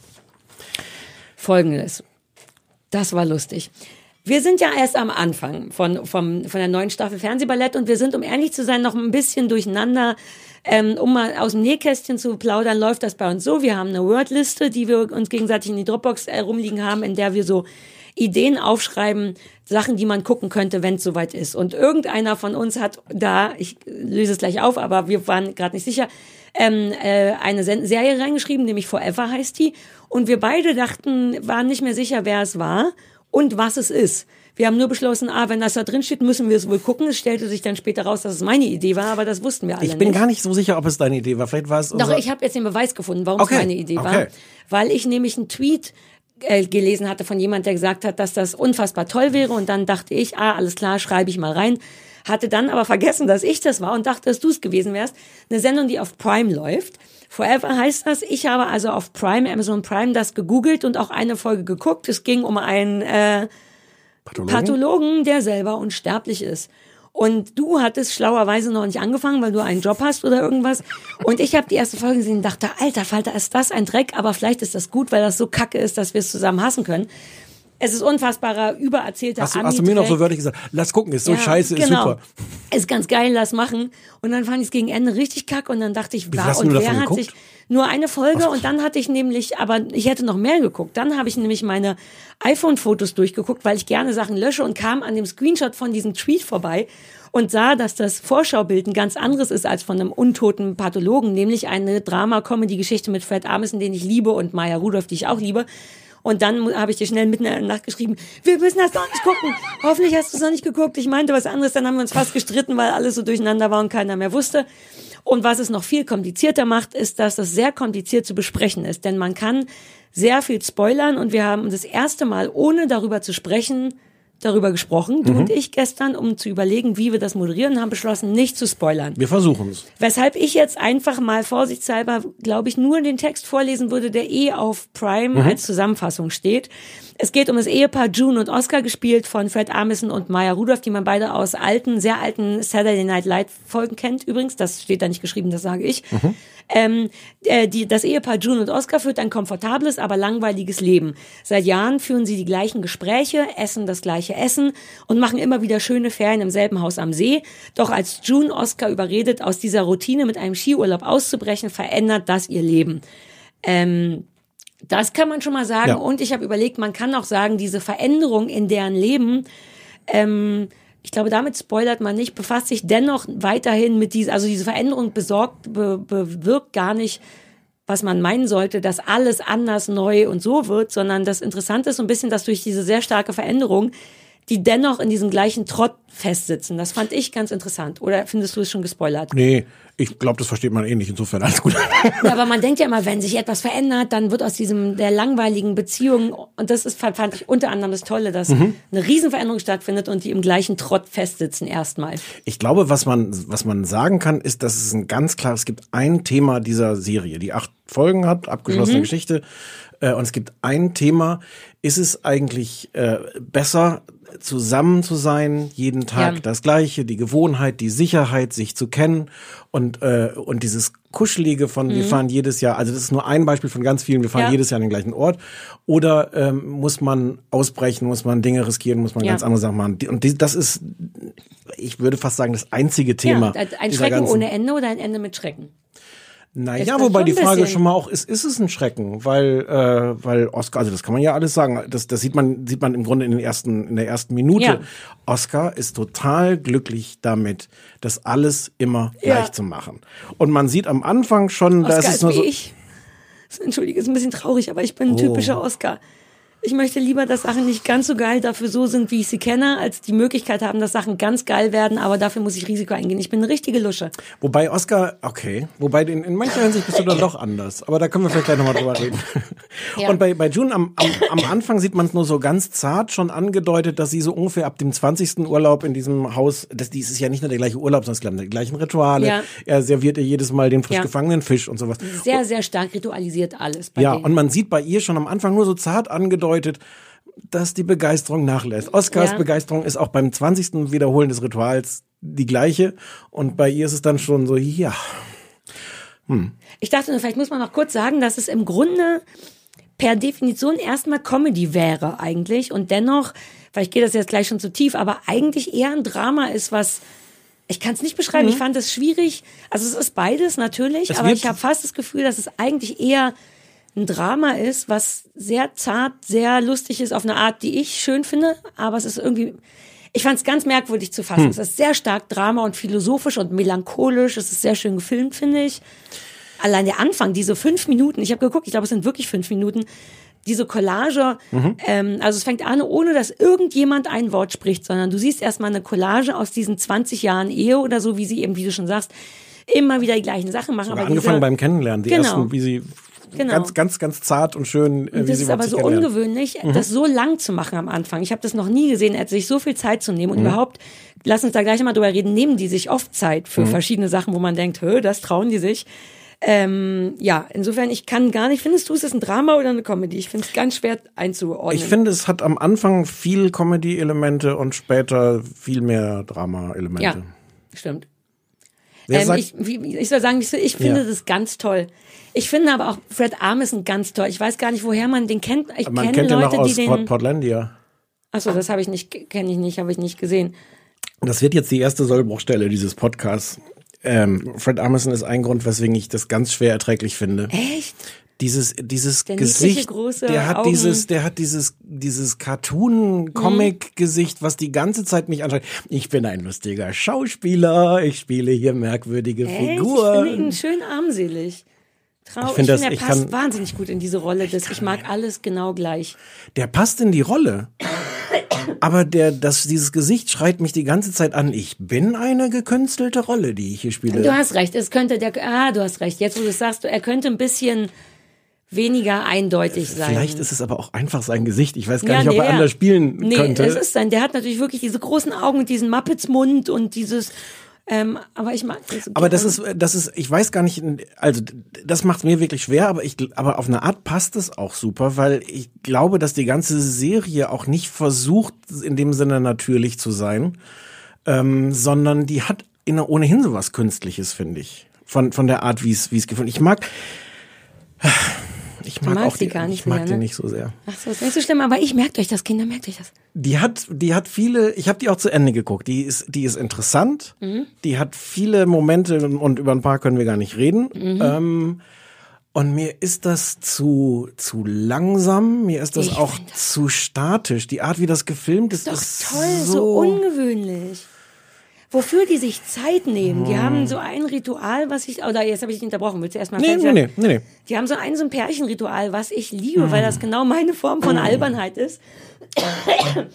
H: Folgendes. Das war lustig. Wir sind ja erst am Anfang von, vom, von der neuen Staffel Fernsehballett, und wir sind, um ehrlich zu sein, noch ein bisschen durcheinander. Ähm, um mal aus dem Nähkästchen zu plaudern, läuft das bei uns so. Wir haben eine Wordliste, die wir uns gegenseitig in die Dropbox äh, rumliegen haben, in der wir so Ideen aufschreiben, Sachen, die man gucken könnte, wenn es soweit ist. Und irgendeiner von uns hat da, ich löse es gleich auf, aber wir waren gerade nicht sicher, ähm, äh, eine Sen- Serie reingeschrieben, nämlich Forever heißt die. Und wir beide dachten, waren nicht mehr sicher, wer es war und was es ist. Wir haben nur beschlossen, ah, wenn das da drin steht, müssen wir es wohl gucken. Es stellte sich dann später raus, dass es meine Idee war, aber das wussten wir alle
G: Ich bin
H: nicht.
G: gar nicht so sicher, ob es deine Idee war. Vielleicht war es
H: Doch,
G: unser...
H: ich habe jetzt den Beweis gefunden, warum
G: Okay,
H: es meine Idee war.
G: okay.
H: Weil ich nämlich einen Tweet äh, gelesen hatte von jemand, der gesagt hat, dass das unfassbar toll wäre. Und dann dachte ich, ah, alles klar, schreibe ich mal rein. Hatte dann aber vergessen, dass ich das war und dachte, dass du es gewesen wärst. Eine Sendung, die auf Prime läuft. Forever heißt das. Ich habe also auf Prime, Amazon Prime, das gegoogelt und auch eine Folge geguckt. Es ging um einen äh,
G: Pathologen?
H: Pathologen, der selber unsterblich ist. Und du hattest schlauerweise noch nicht angefangen, weil du einen Job hast oder irgendwas. Und ich habe die erste Folge gesehen und dachte, alter Falter, ist das ein Dreck, aber vielleicht ist das gut, weil das so kacke ist, dass wir es zusammen hassen können. Es ist unfassbarer, übererzählter
G: Hast du, hast du mir noch so wörtlich gesagt, lass gucken, ist so scheiße, ist
H: genau.
G: super.
H: Ist ganz geil, lass machen. Und dann fand ich es gegen Ende richtig kacke und dann dachte ich,
G: Wie viel
H: war
G: hast
H: und
G: du
H: wer
G: davon
H: hat
G: geguckt?
H: sich nur eine Folge und dann hatte ich nämlich, aber ich hätte noch mehr geguckt. Dann habe ich nämlich meine iPhone-Fotos durchgeguckt, weil ich gerne Sachen lösche und kam an dem Screenshot von diesem Tweet vorbei und sah, dass das Vorschaubild ein ganz anderes ist als von einem untoten Pathologen, nämlich eine Drama-Comedy-Geschichte mit Fred Armisen, den ich liebe, und Maya Rudolph, die ich auch liebe. Und dann habe ich dir schnell mitten in der Nacht geschrieben, wir müssen das doch nicht gucken. Hoffentlich hast du es noch nicht geguckt. Ich meinte was anderes. Dann haben wir uns fast gestritten, weil alles so durcheinander war und keiner mehr wusste. Und was es noch viel komplizierter macht, ist, dass es sehr kompliziert zu besprechen ist. Denn man kann sehr viel spoilern und wir haben das erste Mal, ohne darüber zu sprechen, darüber gesprochen, du
G: Mhm.
H: und ich gestern, um zu überlegen, wie wir das moderieren, haben beschlossen, nicht zu spoilern.
G: Wir versuchen es.
H: Weshalb ich jetzt einfach mal vorsichtshalber, glaube ich, nur den Text vorlesen würde, der eh auf Prime
G: Mhm.
H: als Zusammenfassung steht. Es geht um das Ehepaar June und Oscar, gespielt von Fred Armisen und Maya Rudolph, die man beide aus alten, sehr alten Saturday Night Live Folgen kennt. Übrigens, das steht da nicht geschrieben, das sage ich.
G: Mhm.
H: Ähm, äh, die, das Ehepaar June und Oscar führt ein komfortables, aber langweiliges Leben. Seit Jahren führen sie die gleichen Gespräche, essen das gleiche Essen und machen immer wieder schöne Ferien im selben Haus am See. Doch als June Oscar überredet, aus dieser Routine mit einem Skiurlaub auszubrechen, verändert das ihr Leben. Ähm, das kann man schon mal sagen.
G: Ja.
H: Und ich habe überlegt, man kann auch sagen, diese Veränderung in deren Leben, ähm, ich glaube, damit spoilert man nicht, befasst sich dennoch weiterhin mit dieser, also diese Veränderung besorgt, be, bewirkt gar nicht, was man meinen sollte, dass alles anders, neu und so wird, sondern das Interessante ist so ein bisschen, dass durch diese sehr starke Veränderung die dennoch in diesem gleichen Trott festsitzen. Das fand ich ganz interessant. Oder findest du es schon gespoilert?
G: Nee, ich glaube, das versteht man eh nicht. Insofern alles gut.
H: Ja, aber man denkt ja immer, wenn sich etwas verändert, dann wird aus diesem der langweiligen Beziehung, und das ist, fand ich unter anderem das Tolle, dass mhm. eine Riesenveränderung stattfindet und die im gleichen Trott festsitzen erstmal.
G: Ich glaube, was man, was man sagen kann, ist, dass es ein ganz klar, es gibt ein Thema dieser Serie, die acht Folgen hat, abgeschlossene mhm. Geschichte, äh, und es gibt ein Thema, ist es eigentlich äh, besser, zusammen zu sein, jeden Tag ja. das Gleiche, die Gewohnheit, die Sicherheit, sich zu kennen und äh, und dieses Kuschelige von, mhm. wir fahren jedes Jahr, also das ist nur ein Beispiel von ganz vielen, wir fahren ja. jedes Jahr an den gleichen Ort, oder ähm, muss man ausbrechen, muss man Dinge riskieren, muss man ja. ganz andere Sachen machen. Und die, das ist, ich würde fast sagen, das einzige Thema.
H: Ja, ein Schrecken ohne Ende oder ein Ende mit Schrecken?
G: Naja, wobei die Frage schon mal auch ist, ist es ein Schrecken? Weil, äh, weil Oscar, also das kann man ja alles sagen, das, das sieht man, sieht man im Grunde in den ersten, in der ersten Minute. Ja. Oscar ist total glücklich damit, das alles immer ja. gleich zu machen. Und man sieht am Anfang schon,
H: Oscar
G: da ist es
H: ist
G: nur
H: wie
G: so.
H: Ich. Entschuldige, ist ein bisschen traurig, aber ich bin ein typischer
G: Oh.
H: Oscar. Ich möchte lieber, dass Sachen nicht ganz so geil dafür so sind, wie ich sie kenne, als die Möglichkeit haben, dass Sachen ganz geil werden, aber dafür muss ich Risiko eingehen. Ich bin eine richtige Lusche.
G: Wobei Oscar, okay, wobei in, in mancher Hinsicht bist du dann doch anders. Aber da können wir vielleicht gleich nochmal drüber reden.
H: Ja.
G: Und bei, bei June am, am, am Anfang sieht man es nur so ganz zart schon angedeutet, dass sie so ungefähr ab dem zwanzigsten Urlaub in diesem Haus, das, dies ist ja nicht nur der gleiche Urlaub, sondern es sind die gleichen Rituale.
H: Ja.
G: Er serviert ihr jedes Mal den frisch
H: Ja.
G: gefangenen Fisch und sowas.
H: Sehr, sehr stark ritualisiert alles bei
G: Ja,
H: denen.
G: und man sieht bei ihr schon am Anfang nur so zart angedeutet, dass die Begeisterung nachlässt. Oscars
H: Ja.
G: Begeisterung ist auch beim zwanzigsten Wiederholen des Rituals die gleiche. Und bei ihr ist es dann schon so, ja. Hm.
H: Ich dachte nur, vielleicht muss man noch kurz sagen, dass es im Grunde per Definition erstmal Comedy wäre eigentlich und dennoch, vielleicht geht das jetzt gleich schon zu tief, aber eigentlich eher ein Drama ist, was, ich kann es nicht beschreiben,
G: Mhm.
H: ich fand es schwierig, also es ist beides natürlich,
G: Es
H: aber
G: wird-
H: ich habe fast das Gefühl, dass es eigentlich eher ein Drama ist, was sehr zart, sehr lustig ist auf eine Art, die ich schön finde, aber es ist irgendwie, ich fand es ganz merkwürdig zu fassen.
G: Hm.
H: Es ist sehr stark Drama und philosophisch und melancholisch, es ist sehr schön gefilmt, finde ich. Allein der Anfang, diese fünf Minuten, ich habe geguckt, ich glaube, es sind wirklich fünf Minuten, diese Collage,
G: Mhm.
H: ähm, also es fängt an, ohne dass irgendjemand ein Wort spricht, sondern du siehst erstmal eine Collage aus diesen zwanzig Jahren Ehe oder so, wie sie eben, wie du schon sagst, immer wieder die gleichen Sachen machen.
G: Sogar
H: Aber
G: angefangen
H: diese,
G: beim Kennenlernen, die
H: Genau.
G: ersten, wie sie
H: Genau.
G: ganz, ganz, ganz zart und schön, äh,
H: Und
G: wie
H: das
G: sie
H: ist aber
G: überhaupt
H: so
G: sich kennenlernen.
H: ungewöhnlich,
G: Mhm.
H: das so lang zu machen am Anfang. Ich habe das noch nie gesehen, er hat sich so viel Zeit zu nehmen und
G: Mhm.
H: überhaupt, lass uns da gleich mal drüber reden, nehmen die sich oft Zeit für
G: Mhm.
H: verschiedene Sachen, wo man denkt, hö, das trauen die sich. Ähm, ja, insofern, ich kann gar nicht, findest du, ist es ein Drama oder eine Comedy? Ich finde es ganz schwer einzuordnen.
G: Ich finde, es hat am Anfang viel Comedy-Elemente und später viel mehr Drama-Elemente.
H: Ja, stimmt.
G: Wer
H: Ähm,
G: sagt-
H: ich, wie, ich soll sagen, ich, ich finde
G: Ja.
H: das ganz toll. Ich finde aber auch Fred Armisen ganz toll. Ich weiß gar nicht, woher man den kennt. Ich
G: Man
H: kenne
G: kennt den
H: Leute,
G: noch aus
H: die den.
G: Port Portlandia.
H: Achso, das habe ich nicht, kenne ich nicht, habe ich nicht gesehen.
G: Das wird jetzt die erste Sollbruchstelle dieses Podcasts. Ähm, Fred Armisen ist ein Grund, weswegen ich das ganz schwer erträglich finde.
H: Echt?
G: Dieses, dieses
H: Der niedliche,
G: Gesicht,
H: große
G: der hat
H: Augen.
G: dieses, der hat dieses, dieses Cartoon-Comic-Gesicht, was die ganze Zeit mich anschaut. Ich bin ein lustiger Schauspieler, ich spiele hier merkwürdige
H: Echt? Ich finde
G: Figuren.
H: ihn schön armselig. Trau
G: Ich
H: ich
G: find
H: finde,
G: das-
H: er
G: ich
H: passt
G: kann-
H: wahnsinnig gut in diese Rolle. Des, ich mag alles genau gleich.
G: Der passt in die Rolle. Aber der, das, dieses Gesicht schreit mich die ganze Zeit an. Ich bin eine gekünstelte Rolle, die ich hier spiele.
H: Du hast recht, es könnte der, ah, du hast recht. Jetzt, wo du es sagst, er könnte ein bisschen weniger eindeutig sein.
G: Vielleicht ist es aber auch einfach sein Gesicht. Ich weiß gar
H: Ja,
G: nicht, ob
H: nee,
G: er
H: ja.
G: anders spielen
H: nee,
G: könnte.
H: es ist sein. Der hat natürlich wirklich diese großen Augen und diesen Muppets-Mund und dieses, ähm, aber ich mag das so
G: Aber
H: gerne.
G: das ist, das ist, ich weiß gar nicht, also das macht mir wirklich schwer, aber ich, aber auf eine Art passt es auch super, weil ich glaube, dass die ganze Serie auch nicht versucht, in dem Sinne natürlich zu sein, ähm, sondern die hat in, ohnehin sowas Künstliches, finde ich, von von der Art, wie es wie es gefunden. Ich mag, ich
H: Du
G: mag
H: magst
G: auch
H: die
G: die,
H: gar nicht
G: ich mag
H: mehr,
G: die
H: ne?
G: nicht so sehr.
H: Ach so, ist nicht so schlimm, aber ich merkt euch das, Kinder, merkt euch das.
G: Die hat, die hat viele, ich habe die auch zu Ende geguckt. Die ist, die ist interessant.
H: Mhm.
G: Die hat viele Momente und über ein paar können wir gar nicht reden.
H: Mhm.
G: Ähm, und mir ist das zu, zu langsam. Mir ist das
H: Ich
G: auch zu statisch. Die Art, wie das gefilmt ist,
H: Doch
G: ist
H: toll, so,
G: so
H: ungewöhnlich. Wofür die sich Zeit nehmen. Die
G: Hm.
H: haben so ein Ritual, was ich, oder jetzt habe ich dich unterbrochen, willst du erstmal
G: Nee, nee, nee, nee, nee.
H: Die haben so ein, so ein Pärchenritual, was ich liebe,
G: Hm.
H: weil das genau meine Form von
G: Hm.
H: Albernheit ist.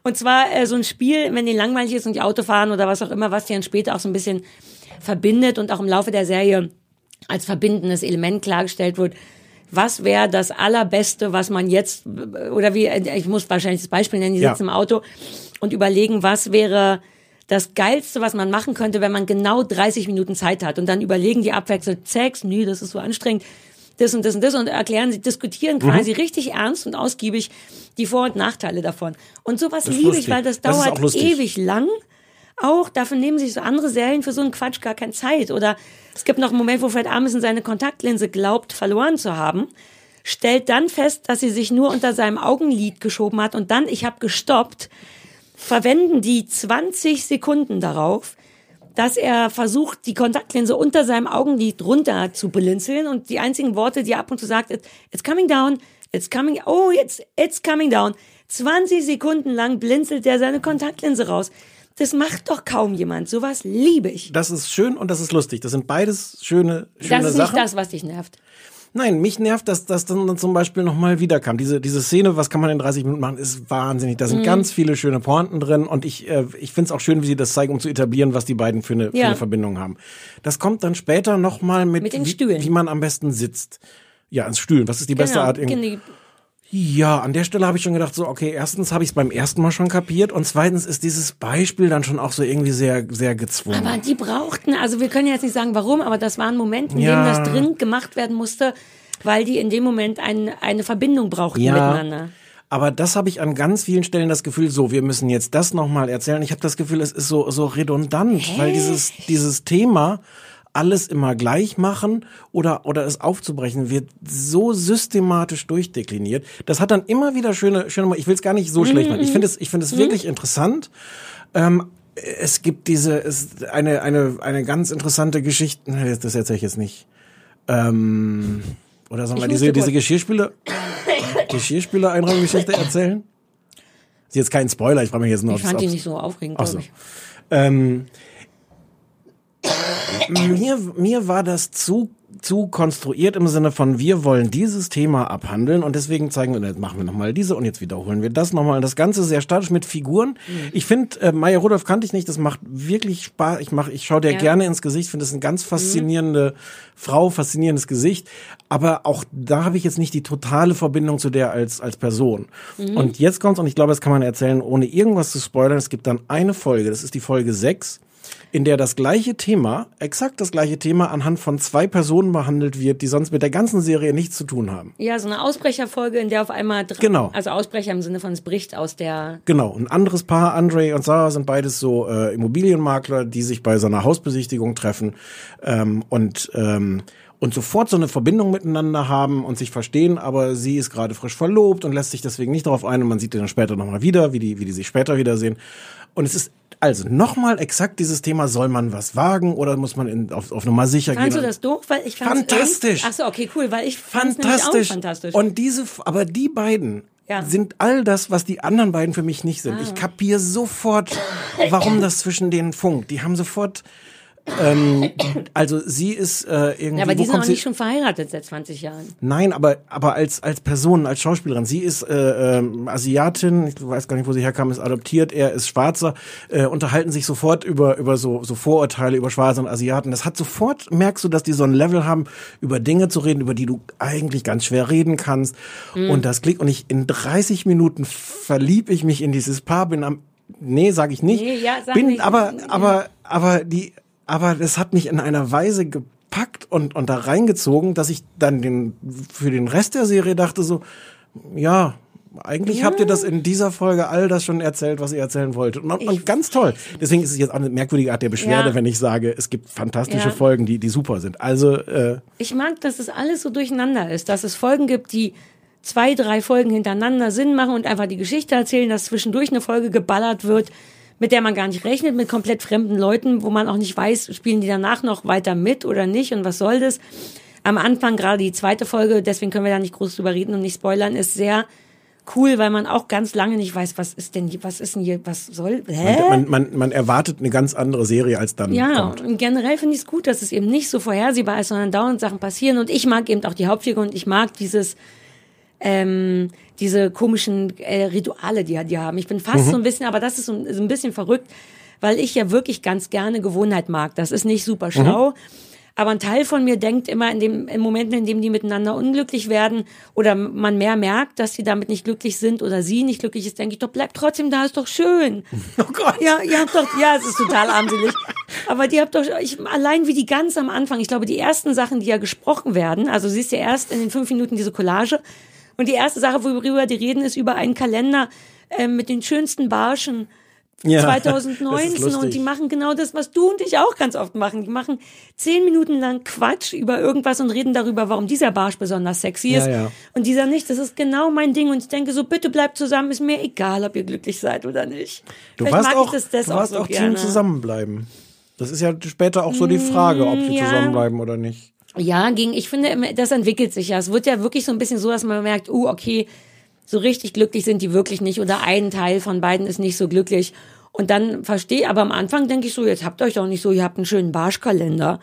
H: Und zwar äh, so ein Spiel, wenn die langweilig ist und die Auto fahren oder was auch immer, was die dann später auch so ein bisschen verbindet und auch im Laufe der Serie als verbindendes Element klargestellt wird. Was wäre das Allerbeste, was man jetzt, oder wie, ich muss wahrscheinlich das Beispiel nennen, die
G: Ja.
H: sitzen im Auto und überlegen, was wäre das Geilste, was man machen könnte, wenn man genau dreißig Minuten Zeit hat. Und dann überlegen die abwechselnd, Sex, nee, das ist so anstrengend, das und das und das und erklären, sie diskutieren quasi
G: Mhm.
H: richtig ernst und ausgiebig die Vor- und Nachteile davon. Und sowas
G: Das ist
H: liebe ich,
G: lustig.
H: weil das
G: Das ist
H: dauert
G: auch lustig.
H: ewig lang. Auch dafür nehmen sich so andere Serien für so einen Quatsch gar keine Zeit. Oder es gibt noch einen Moment, wo Fred Armisen seine Kontaktlinse glaubt, verloren zu haben, stellt dann fest, dass sie sich nur unter seinem Augenlid geschoben hat und dann, ich habe gestoppt, verwenden die zwanzig Sekunden darauf, dass er versucht, die Kontaktlinse unter seinem Augenlid runter zu blinzeln und die einzigen Worte, die er ab und zu sagt, ist, it's coming down, it's coming, oh, it's, it's coming down. zwanzig Sekunden lang blinzelt er seine Kontaktlinse raus. Das macht doch kaum jemand. Sowas liebe ich.
G: Das ist schön und das ist lustig. Das sind beides schöne, schöne
H: Das ist
G: Sachen.
H: nicht das, was dich nervt.
G: Nein, mich nervt, dass das dann zum Beispiel nochmal wiederkam. Diese, diese Szene, was kann man in dreißig Minuten machen, ist wahnsinnig. Da sind
H: Mhm.
G: ganz viele schöne Pointen drin und ich, äh, ich finde es auch schön, wie sie das zeigen, um zu etablieren, was die beiden für eine, für
H: Ja.
G: eine Verbindung haben. Das kommt dann später nochmal mit,
H: Mit den
G: wie,
H: Stühlen.
G: wie man am besten sitzt. Ja, ans Stühlen. Was ist die beste
H: Genau,
G: Art? irgendwie-
H: genau.
G: Ja, an der Stelle habe ich schon gedacht, so, okay, erstens habe ich es beim ersten Mal schon kapiert und zweitens ist dieses Beispiel dann schon auch so irgendwie sehr, sehr gezwungen.
H: Aber die brauchten, also wir können jetzt nicht sagen, warum, aber das war ein Moment, in
G: Ja.
H: dem das dringend gemacht werden musste, weil die in dem Moment ein, eine Verbindung brauchten
G: Ja.
H: miteinander.
G: Aber das habe ich an ganz vielen Stellen das Gefühl, so, wir müssen jetzt das nochmal erzählen. Ich habe das Gefühl, es ist so, so redundant, weil dieses, dieses Thema alles immer gleich machen oder, oder es aufzubrechen, wird so systematisch durchdekliniert. Das hat dann immer wieder schöne, schöne, ich will es gar nicht so schlecht machen. Ich finde es, ich finde es wirklich interessant. Ähm, es gibt diese, es, eine, eine, eine ganz interessante Geschichte, nee, das erzähle ich jetzt nicht. Ähm, oder sollen wir
H: Ich
G: diese,
H: musste
G: diese
H: kurz-
G: Geschirrspüler, Geschirrspüler-Einräumgeschichte erzählen? Ist jetzt kein Spoiler, ich frage mich jetzt nur,
H: Ich fand die nicht so aufregend,
G: Ach
H: glaube
G: so.
H: ich.
G: Ähm, mir, mir war das zu, zu konstruiert im Sinne von, wir wollen dieses Thema abhandeln und deswegen zeigen wir, jetzt machen wir nochmal diese und jetzt wiederholen wir das nochmal. Das Ganze sehr statisch mit Figuren.
H: Mhm.
G: Ich finde, äh, Maya Rudolph kannte ich nicht, das macht wirklich Spaß. Ich mach, ich schaue der
H: Ja.
G: gerne ins Gesicht, finde es eine ganz faszinierende Frau, faszinierendes Gesicht. Aber auch da habe ich jetzt nicht die totale Verbindung zu der als, als Person.
H: Mhm.
G: Und jetzt kommt's, und ich glaube, das kann man erzählen, ohne irgendwas zu spoilern. Es gibt dann eine Folge, das ist die Folge sechs, in der das gleiche Thema, exakt das gleiche Thema anhand von zwei Personen behandelt wird, die sonst mit der ganzen Serie nichts zu tun haben.
H: Ja, so eine Ausbrecherfolge, in der auf einmal, dra-
G: Genau.
H: also Ausbrecher im Sinne von, es bricht aus der,
G: Genau, ein anderes Paar, Andre und Sarah, sind beides so äh, Immobilienmakler, die sich bei so einer Hausbesichtigung treffen ähm, und ähm, und sofort so eine Verbindung miteinander haben und sich verstehen, aber sie ist gerade frisch verlobt und lässt sich deswegen nicht darauf ein und man sieht die dann später nochmal wieder, wie die, wie die sich später wiedersehen. Und es ist also nochmal exakt dieses Thema, soll man was wagen oder muss man in, auf, auf Nummer sicher
H: fandst
G: gehen?
H: du das doof? Weil ich fand's
G: Fantastisch.
H: Ach so, okay, cool, weil ich fand's nämlich
G: Fantastisch.
H: auch fantastisch.
G: Und diese, aber die beiden
H: Ja.
G: sind all das, was die anderen beiden für mich nicht sind.
H: Ah.
G: Ich kapiere sofort, warum das zwischen denen funkt. Die haben sofort, ähm, also sie ist äh, irgendwie.
H: ja, aber die
G: wo
H: sind
G: kommt
H: auch
G: sie?
H: nicht schon verheiratet seit zwanzig Jahren.
G: Nein, aber aber als als Person, als Schauspielerin, sie ist äh, ähm, Asiatin, ich weiß gar nicht, wo sie herkam, ist adoptiert, er ist Schwarzer, äh, unterhalten sich sofort über über so so Vorurteile über Schwarze und Asiaten. Das hat sofort, merkst du, dass die so ein Level haben, über Dinge zu reden, über die du eigentlich ganz schwer reden kannst.
H: Mhm.
G: Und das klingt, und ich in dreißig Minuten verlieb ich mich in dieses Paar, bin am, nee, sag ich nicht,
H: Nee, ja, sag
G: bin
H: nicht.
G: aber
H: Ja.
G: aber aber die aber das hat mich in einer Weise gepackt und, und da reingezogen, dass ich dann den, für den Rest der Serie dachte so, ja, eigentlich
H: Ja.
G: habt ihr das in dieser Folge all das schon erzählt, was ihr erzählen wolltet. Und, und ganz toll. Deswegen ist es jetzt auch eine merkwürdige Art der Beschwerde,
H: Ja.
G: wenn ich sage, es gibt fantastische
H: Ja.
G: Folgen, die, die super sind. Also, äh,
H: Ich mag, dass es alles so durcheinander ist, dass es Folgen gibt, die zwei, drei Folgen hintereinander Sinn machen und einfach die Geschichte erzählen, dass zwischendurch eine Folge geballert wird, mit der man gar nicht rechnet, mit komplett fremden Leuten, wo man auch nicht weiß, spielen die danach noch weiter mit oder nicht und was soll das? Am Anfang, gerade die zweite Folge, deswegen können wir da nicht groß drüber reden und nicht spoilern, ist sehr cool, weil man auch ganz lange nicht weiß, was ist denn hier, was ist denn hier, was soll, hä?
G: man, man, man erwartet eine ganz andere Serie, als dann
H: Ja,
G: kommt.
H: und generell finde ich es gut, dass es eben nicht so vorhersehbar ist, sondern dauernd Sachen passieren und ich mag eben auch die Hauptfigur und ich mag dieses ähm, diese komischen äh, Rituale, die die haben. Ich bin fast
G: Mhm.
H: so ein bisschen, aber das ist so, so ein bisschen verrückt, weil ich ja wirklich ganz gerne Gewohnheit mag. Das ist nicht super schlau. Mhm. Aber ein Teil von mir denkt immer in dem, in Momenten, in denen die miteinander unglücklich werden oder man mehr merkt, dass sie damit nicht glücklich sind oder sie nicht glücklich ist, denke ich doch, bleib trotzdem da, ist doch schön.
G: Oh Gott.
H: Ja, ihr habt doch, ja, es ist total armselig. Aber die habt doch, ich, allein wie die ganz am Anfang, ich glaube, die ersten Sachen, die ja gesprochen werden, also siehst du ja erst in den fünf Minuten diese Collage und die erste Sache, worüber die reden, ist über einen Kalender äh, mit den schönsten Barschen.
G: Ja,
H: zwanzig neunzehn und die machen genau das, was du und ich auch ganz oft machen. Die machen zehn Minuten lang Quatsch über irgendwas und reden darüber, warum dieser Barsch besonders sexy ist
G: Ja, ja.
H: und dieser nicht. Das ist genau mein Ding und ich denke so, bitte bleibt zusammen, ist mir egal, ob ihr glücklich seid oder nicht.
G: Du
H: Vielleicht
G: warst
H: mag
G: auch,
H: ich das, das
G: du warst
H: auch, so
G: auch Team
H: gerne.
G: zusammenbleiben. Das ist ja später auch so die Frage, ob sie
H: Ja.
G: zusammenbleiben oder nicht.
H: Ja, gegen, ich finde, das entwickelt sich ja. Es wird ja wirklich so ein bisschen so, dass man merkt, uh, okay, so richtig glücklich sind die wirklich nicht oder ein Teil von beiden ist nicht so glücklich. Und dann verstehe, aber am Anfang denke ich so, jetzt habt euch doch nicht so, ihr habt einen schönen Barschkalender.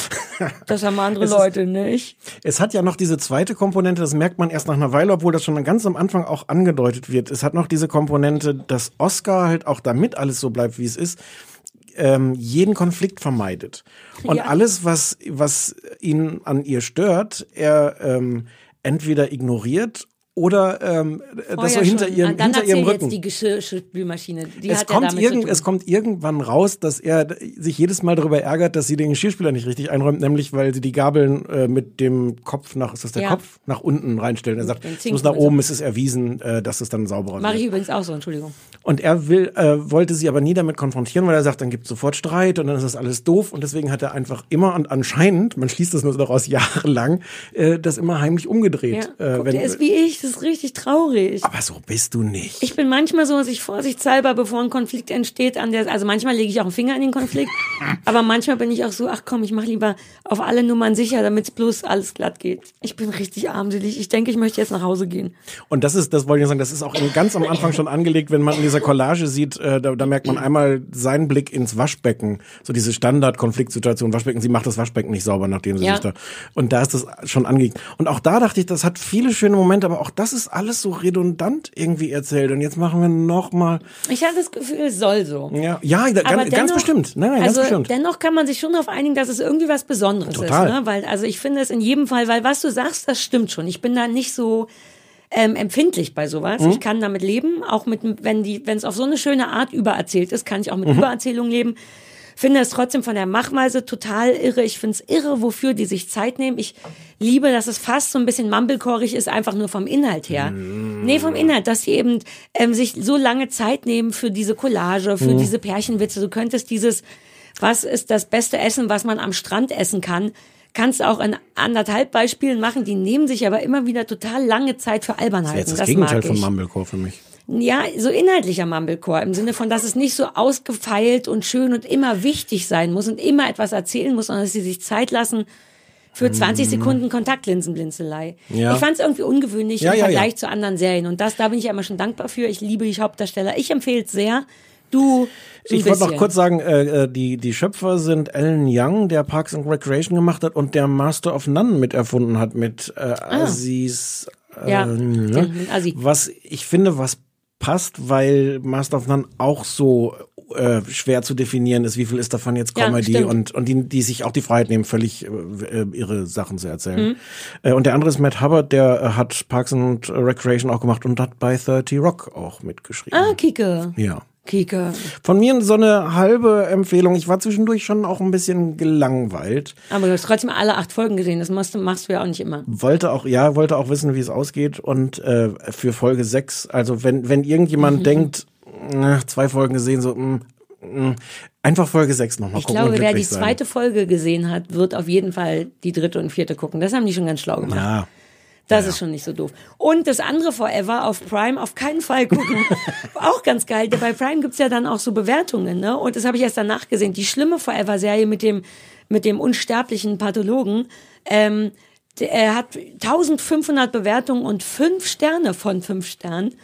H: Das haben andere
G: Es ist-
H: Leute nicht.
G: Es hat ja noch diese zweite Komponente, das merkt man erst nach einer Weile, obwohl das schon ganz am Anfang auch angedeutet wird. Es hat noch diese Komponente, dass Oscar halt auch, damit alles so bleibt, wie es ist, ähm, jeden Konflikt vermeidet. Und
H: Ja.
G: alles, was, was ihn an ihr stört, er ähm, entweder ignoriert oder ähm, das
H: Vorher
G: so hinter
H: schon.
G: ihrem,
H: Und dann
G: hinter ihrem
H: erzähl
G: Rücken.
H: jetzt die Geschirrspülmaschine. Die
G: Es
H: hat ja
G: kommt,
H: damit
G: irgend,
H: zu tun.
G: es kommt irgendwann raus, dass er sich jedes Mal darüber ärgert, dass sie den Geschirrspüler nicht richtig einräumt, nämlich weil sie die Gabeln äh, mit dem Kopf nach, ist das der
H: Ja.
G: Kopf? Nach unten reinstellen. Er sagt,
H: den
G: es
H: Zinken
G: muss nach
H: und so.
G: oben, es ist erwiesen, äh, dass es dann sauberer
H: Mache ich
G: wird.
H: übrigens auch so, Entschuldigung.
G: Und er will, äh, wollte sie aber nie damit konfrontieren, weil er sagt, dann gibt es sofort Streit und dann ist das alles doof und deswegen hat er einfach immer und anscheinend, man schließt das nur daraus jahrelang, äh, das immer heimlich umgedreht.
H: Ja.
G: Äh,
H: Guck,
G: wenn,
H: der ist wie ich, das ist richtig traurig.
G: aber so bist du nicht.
H: Ich bin manchmal so, dass ich vorsichtshalber, bevor ein Konflikt entsteht, an der, also manchmal lege ich auch einen Finger in den Konflikt, aber manchmal bin ich auch so, ach komm, ich mache lieber auf alle Nummern sicher, damit es bloß alles glatt geht. Ich bin richtig armselig. Ich denke, ich möchte jetzt nach Hause gehen.
G: Und das ist, das wollte ich sagen, das ist auch in, ganz am Anfang schon angelegt, wenn man in dieser Collage sieht, äh, da, da merkt man einmal seinen Blick ins Waschbecken, so diese Standard-Konfliktsituation, Waschbecken, sie macht das Waschbecken nicht sauber, nachdem sie
H: Ja.
G: sich da, und da ist das schon angelegt. Und auch da dachte ich, das hat viele schöne Momente, aber auch das ist alles so redundant irgendwie erzählt. Und jetzt machen wir noch mal,
H: Ich habe das Gefühl, es soll so.
G: ja, ja, da,
H: Aber
G: ganz, ganz
H: dennoch-
G: bestimmt, nein, nein,
H: also
G: ganz bestimmt.
H: dennoch kann man sich schon darauf einigen, dass es irgendwie was Besonderes
G: Total.
H: ist. Ne? Weil, also ich finde es in jedem Fall, weil was du sagst, das stimmt schon. Ich bin da nicht so ähm, empfindlich bei sowas.
G: Mhm.
H: Ich kann damit leben, auch mit, wenn die, wenn es auf so eine schöne Art übererzählt ist, kann ich auch mit
G: Mhm.
H: Übererzählung leben. Finde es trotzdem von der Machweise total irre. Ich finde es irre, wofür die sich Zeit nehmen. Ich liebe, dass es fast so ein bisschen mumblecoreig ist, einfach nur vom Inhalt her.
G: Mhm.
H: Nee, vom Inhalt, dass sie eben ähm, sich so lange Zeit nehmen für diese Collage, für
G: Mhm.
H: diese Pärchenwitze. Du könntest dieses, was ist das beste Essen, was man am Strand essen kann, kannst du auch in anderthalb Beispielen machen. Die nehmen sich aber immer wieder total lange Zeit für
G: Das ist
H: Albernheiten.
G: jetzt das,
H: Das
G: Gegenteil
H: mag
G: von
H: ich.
G: Mumblecore für mich.
H: Ja, so inhaltlicher Mumblecore, im Sinne von, dass es nicht so ausgefeilt und schön und immer wichtig sein muss und immer etwas erzählen muss, sondern dass sie sich Zeit lassen für zwanzig Sekunden Kontaktlinsenblinzelei.
G: Ja.
H: Ich fand es irgendwie ungewöhnlich
G: Ja,
H: im
G: ja,
H: Vergleich
G: ja.
H: zu anderen Serien und das, da bin ich ja immer schon dankbar für. Ich liebe die Hauptdarsteller. Ich empfehle es sehr. Du, so ein
G: Ich wollte noch
H: bisschen.
G: kurz sagen, äh, die die Schöpfer sind Alan Young, der Parks and Recreation gemacht hat und der Master of None miterfunden hat mit äh, Aziz. Äh,
H: Ja,
G: ne?
H: mit Aziz.
G: Was ich finde, was passt, weil Master of None auch so äh, schwer zu definieren ist, wie viel ist davon jetzt
H: Ja,
G: Comedy
H: stimmt.
G: und und die die sich auch die Freiheit nehmen, völlig äh, ihre Sachen zu erzählen.
H: Mhm.
G: Äh, und der andere ist Matt Hubbard, der äh, hat Parks and Recreation auch gemacht und hat bei thirty Rock auch mitgeschrieben.
H: Ah, Kike.
G: Ja.
H: Kike.
G: Von mir so eine halbe Empfehlung. Ich war zwischendurch schon auch ein bisschen gelangweilt.
H: Aber du hast trotzdem alle acht Folgen gesehen. Das machst du, machst du ja auch nicht immer.
G: Wollte auch, ja, wollte auch wissen, wie es ausgeht. Und äh, für Folge sechs, also wenn wenn irgendjemand denkt, na, zwei Folgen gesehen, so mh, mh, einfach Folge sechs nochmal
H: Ich
G: gucken
H: glaube,
G: und
H: wer die
G: glücklich sein.
H: zweite Folge gesehen hat, wird auf jeden Fall die dritte und vierte gucken. Das haben die schon ganz schlau gemacht.
G: Ja.
H: Das ist schon nicht so doof. Und das andere Forever auf Prime auf keinen Fall gucken. Auch ganz geil. Bei Prime gibt's ja dann auch so Bewertungen, ne? Und das habe ich erst danach gesehen. Die schlimme Forever-Serie mit dem, mit dem unsterblichen Pathologen, ähm, der, er hat eintausendfünfhundert Bewertungen und fünf Sterne von fünf Sternen.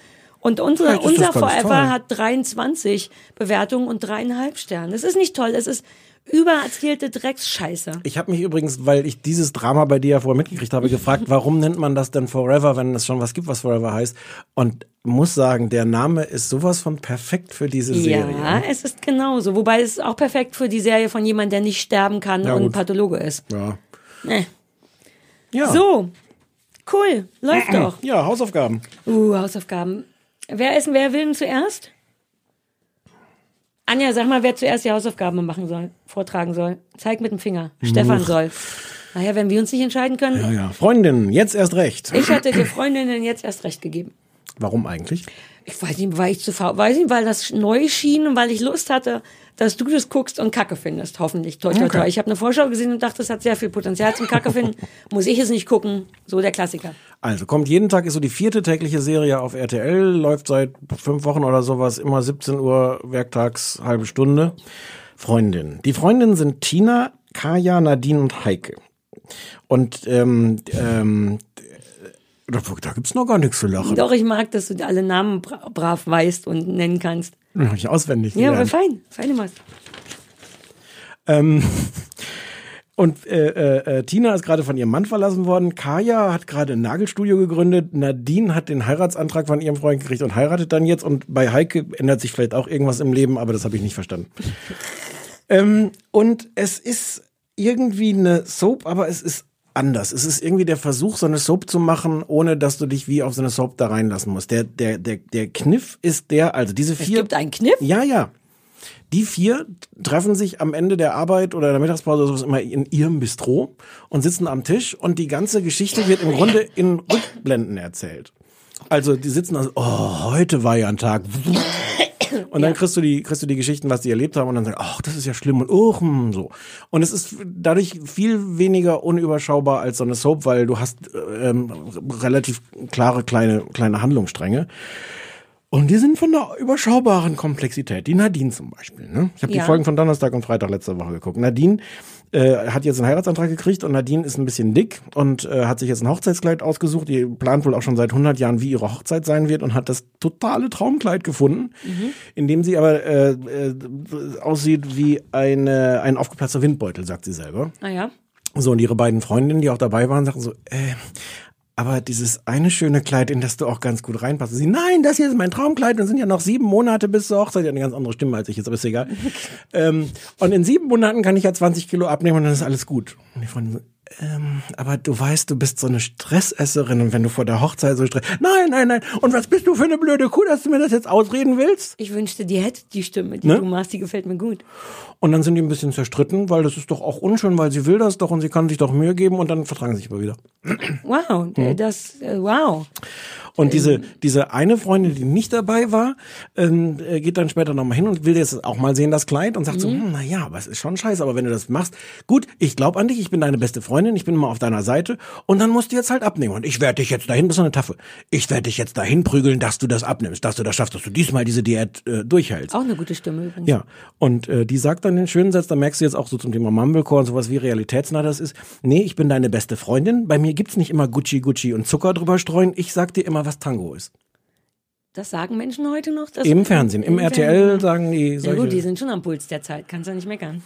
H: Und unsere,
G: Vielleicht ist
H: unser
G: das ganz
H: Forever
G: toll.
H: hat dreiundzwanzig Bewertungen und dreieinhalb Sterne. Das ist nicht toll, das ist übererzählte Drecksscheiße.
G: Ich habe mich übrigens, weil ich dieses Drama bei dir ja vorher mitgekriegt habe, gefragt, warum nennt man das denn Forever, wenn es schon was gibt, was Forever heißt? Und muss sagen, der Name ist sowas von perfekt für diese Serie.
H: Ja, es ist genauso. Wobei es ist auch perfekt für die Serie von jemandem, der nicht sterben kann
G: Ja,
H: und
G: gut.
H: Pathologe ist.
G: Ja.
H: Nee.
G: Ja.
H: So, cool, läuft doch.
G: Ja, Hausaufgaben.
H: Uh, Hausaufgaben. Wer ist, wer will denn zuerst? Anja, sag mal, wer zuerst die Hausaufgaben machen soll, vortragen soll. Zeig mit dem Finger. Stefan soll. Naja, wenn wir uns nicht entscheiden können.
G: Ja, ja. Freundin, jetzt erst recht.
H: Ich hatte dir Freundinnen jetzt erst recht gegeben.
G: Warum eigentlich?
H: Ich weiß nicht, weil ich zu faul, weiß nicht, weil das neu schien und weil ich Lust hatte, dass du das guckst und Kacke findest, hoffentlich. Toi, toi, toi.
G: Okay.
H: Ich habe eine Vorschau gesehen und dachte, das hat sehr viel Potenzial zum Kacke finden. Muss ich es nicht gucken. So der Klassiker.
G: Also kommt jeden Tag, ist so die vierte tägliche Serie auf R T L, läuft seit fünf Wochen oder sowas, immer siebzehn Uhr, werktags, halbe Stunde. Freundin. Die Freundinnen sind Tina, Kaya, Nadine und Heike. Und ähm, ähm, da, da gibt's noch gar nichts zu lachen.
H: Doch, ich mag, dass du alle Namen bra brav weißt und nennen kannst.
G: Hab ich auswendig
H: Ja,
G: gelernt.
H: aber fein. Fein gemacht.
G: Ähm, und äh, äh, Tina ist gerade von ihrem Mann verlassen worden. Kaya hat gerade ein Nagelstudio gegründet. Nadine hat den Heiratsantrag von ihrem Freund gekriegt und heiratet dann jetzt. Und bei Heike ändert sich vielleicht auch irgendwas im Leben, aber das habe ich nicht verstanden. ähm, und es ist irgendwie eine Soap, aber es ist anders. Es ist irgendwie der Versuch, so eine Soap zu machen, ohne dass du dich wie auf so eine Soap da reinlassen musst. Der, der, der, der Kniff ist der, also diese vier.
H: Es gibt einen Kniff?
G: Ja, ja. Die vier treffen sich am Ende der Arbeit oder der Mittagspause oder sowas immer in ihrem Bistro und sitzen am Tisch und die ganze Geschichte wird im Grunde in Rückblenden erzählt. Also die sitzen also, oh, heute war ja ein Tag. Und dann kriegst du die, kriegst du die Geschichten, was die erlebt haben und dann sagst, ach, das ist ja schlimm und oh, hm, so. Und es ist dadurch viel weniger unüberschaubar als so eine Soap, weil du hast ähm, relativ klare kleine, kleine Handlungsstränge. Und die sind von einer überschaubaren Komplexität. Die Nadine zum Beispiel. Ne? Ich habe
H: Ja.
G: die Folgen von Donnerstag und Freitag letzte Woche geguckt. Nadine äh, hat jetzt einen Heiratsantrag gekriegt und Nadine ist ein bisschen dick und äh, hat sich jetzt ein Hochzeitskleid ausgesucht. Die plant wohl auch schon seit hundert Jahren, wie ihre Hochzeit sein wird und hat das totale Traumkleid gefunden,
H: Mhm.
G: in dem sie aber äh, äh, aussieht wie eine, ein aufgeplatzter Windbeutel, sagt sie selber.
H: Ah ja.
G: So, und ihre beiden Freundinnen, die auch dabei waren, sagten so, äh, aber dieses eine schöne Kleid, in das du auch ganz gut reinpasst. Sie, nein, das hier ist mein Traumkleid und sind ja noch sieben Monate bis zur Hochzeit. Die hat eine ganz andere Stimme als ich jetzt, aber ist egal. ähm, und in sieben Monaten kann ich ja zwanzig Kilo abnehmen und dann ist alles gut. Und die Freundin so, ähm, aber du weißt, du bist so eine Stressesserin und wenn du vor der Hochzeit so Stress... Nein, nein, nein. Und was bist du für eine blöde Kuh, dass du mir das jetzt ausreden willst?
H: Ich wünschte, die hätte die Stimme, die
G: Ne?
H: du machst, die gefällt mir gut.
G: Und dann sind die ein bisschen zerstritten, weil das ist doch auch unschön, weil sie will das doch und sie kann sich doch Mühe geben und dann vertragen sie sich aber wieder.
H: Wow,
G: Mhm.
H: das, äh, wow.
G: Und diese, diese eine Freundin, die nicht dabei war, ähm, äh, geht dann später nochmal hin und will jetzt auch mal sehen, das Kleid und sagt so, hm, na ja, aber es ist schon scheiße, aber wenn du das machst, gut, ich glaube an dich, ich bin deine beste Freundin, ich bin immer auf deiner Seite und dann musst du jetzt halt abnehmen und ich werde dich jetzt dahin, das ist so eine Tafel, ich werde dich jetzt dahin prügeln, dass du das abnimmst, dass du das schaffst, dass du diesmal diese Diät äh, durchhältst.
H: Auch eine gute Stimme übrigens.
G: Ja, und äh, die sagt dann den schönen Satz, da merkst du jetzt auch so zum Thema Mumblecore und sowas, wie realitätsnah das ist. Nee, ich bin deine beste Freundin, bei mir gibt's nicht immer Gucci, Gucci und Zucker drüber streuen, ich sag dir immer, was Tango ist.
H: Das sagen Menschen heute noch? Das
G: Im Fernsehen, im, R T L
H: Fernsehen.
G: sagen die
H: Ja
G: solche...
H: gut, die sind schon am Puls der Zeit, kannst du nicht meckern.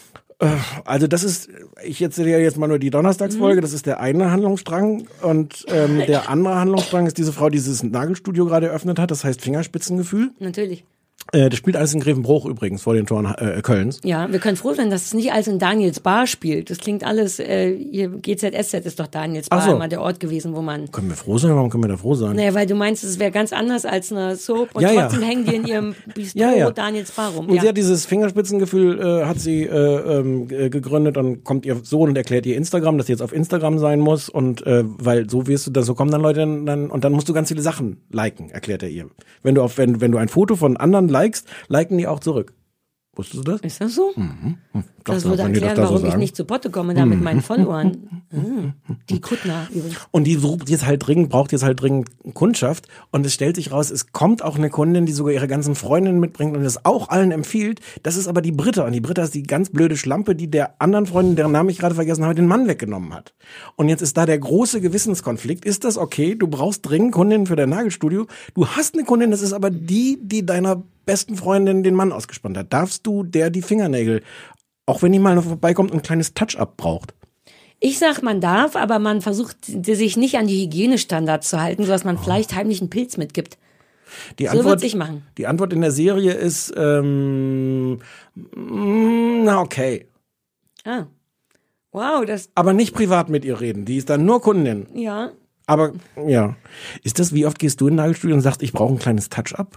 G: Also das ist, ich erzähle ja jetzt mal nur die Donnerstagsfolge,
H: Mhm.
G: das ist der eine Handlungsstrang und ähm, der andere Handlungsstrang ist diese Frau, die dieses Nagelstudio gerade eröffnet hat, das heißt Fingerspitzengefühl.
H: Natürlich.
G: Äh, das spielt alles in Grevenbruch übrigens, vor den Toren äh, Kölns.
H: Ja, wir können froh sein, dass es nicht alles in Daniels Bar spielt. Das klingt alles, äh, hier G Z S Z ist doch Daniels Bar
G: Ach so.
H: immer der Ort gewesen, wo man...
G: Können wir froh sein? Warum können wir da froh sein?
H: Naja, weil du meinst, es wäre ganz anders als eine Soap und
G: Ja, ja.
H: trotzdem hängen die in ihrem Bistro
G: Ja, ja.
H: Daniels Bar rum.
G: Und
H: Ja.
G: sie hat dieses Fingerspitzengefühl, äh, hat sie äh, ähm, äh, gegründet und kommt ihr Sohn und erklärt ihr Instagram, dass sie jetzt auf Instagram sein muss und äh, weil so wirst du dann, so kommen dann Leute dann und dann musst du ganz viele Sachen liken, erklärt er ihr. Wenn du auf, wenn, wenn du ein Foto von anderen likest, liken die auch zurück. Wusstest du das?
H: Ist das so?
G: Mhm. Hm.
H: Das
G: Doch,
H: würde
G: wenn die
H: erklären,
G: das da so
H: warum ich
G: sagen.
H: nicht zu Potte komme da mit meinen Followern. Die Kuttner übrigens.
G: Und die sucht jetzt halt dringend, braucht jetzt halt dringend Kundschaft. Und es stellt sich raus, es kommt auch eine Kundin, die sogar ihre ganzen Freundinnen mitbringt und das auch allen empfiehlt. Das ist aber die Britta. Und die Britta ist die ganz blöde Schlampe, die der anderen Freundin, deren Namen ich gerade vergessen habe, den Mann weggenommen hat. Und jetzt ist da der große Gewissenskonflikt. Ist das okay? Du brauchst dringend Kundinnen für dein Nagelstudio. Du hast eine Kundin, das ist aber die, die deiner besten Freundin den Mann ausgespannt hat. Darfst du der die Fingernägel, auch wenn die mal noch vorbeikommt, ein kleines Touch-up braucht?
H: Ich sag, man darf, aber man versucht, sich nicht an die Hygienestandards zu halten, sodass man vielleicht heimlich einen Pilz mitgibt.
G: Die
H: so
G: Antwort,
H: würde ich machen.
G: Die Antwort in der Serie ist, ähm, na okay.
H: Ah. Wow, das...
G: Aber nicht privat mit ihr reden, die ist dann nur Kundin.
H: Ja.
G: Aber, ja. Ist das, wie oft gehst du in ein Nagelstudio und sagst, ich brauche ein kleines Touch-up?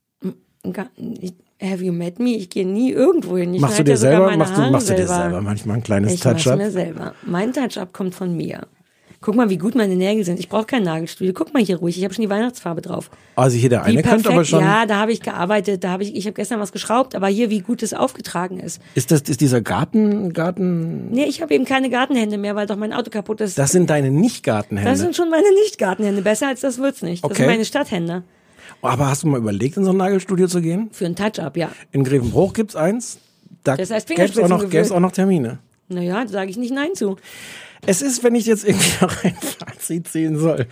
H: Have you met me? Ich gehe nie irgendwo hin. Ich
G: machst du dir
H: ja
G: selber, machst du,
H: Haare
G: machst du dir
H: selber.
G: selber manchmal ein kleines
H: Ich
G: Touch-up?
H: mach's mir selber. Mein Touch-up kommt von mir. Guck mal, wie gut meine Nägel sind. Ich brauche kein Nagelstudio. Guck mal hier ruhig. Ich habe schon die Weihnachtsfarbe drauf.
G: Also hier der eine
H: Wie
G: könnte
H: perfekt.
G: aber schon...
H: Ja, da habe ich gearbeitet. Da habe ich, ich habe gestern was geschraubt, aber hier, wie gut es aufgetragen ist.
G: Ist das ist dieser Garten... Garten?
H: Nee, ich habe eben keine Gartenhände mehr, weil doch mein Auto kaputt ist.
G: Das sind deine Nicht-Gartenhände?
H: Das sind schon meine Nicht-Gartenhände. Besser als das wird's nicht. Das
G: Okay.
H: sind meine Stadthände.
G: Aber hast du mal überlegt, in so ein Nagelstudio zu gehen?
H: Für ein Touch-up, ja.
G: In Grevenbruch gibt's eins. Da
H: Das heißt
G: gäb's auch noch,
H: Fingerspitzengewöhn.
G: gäb's auch noch Termine.
H: Naja, da sage ich nicht Nein zu.
G: Es ist, wenn ich jetzt irgendwie noch ein Fazit ziehen soll.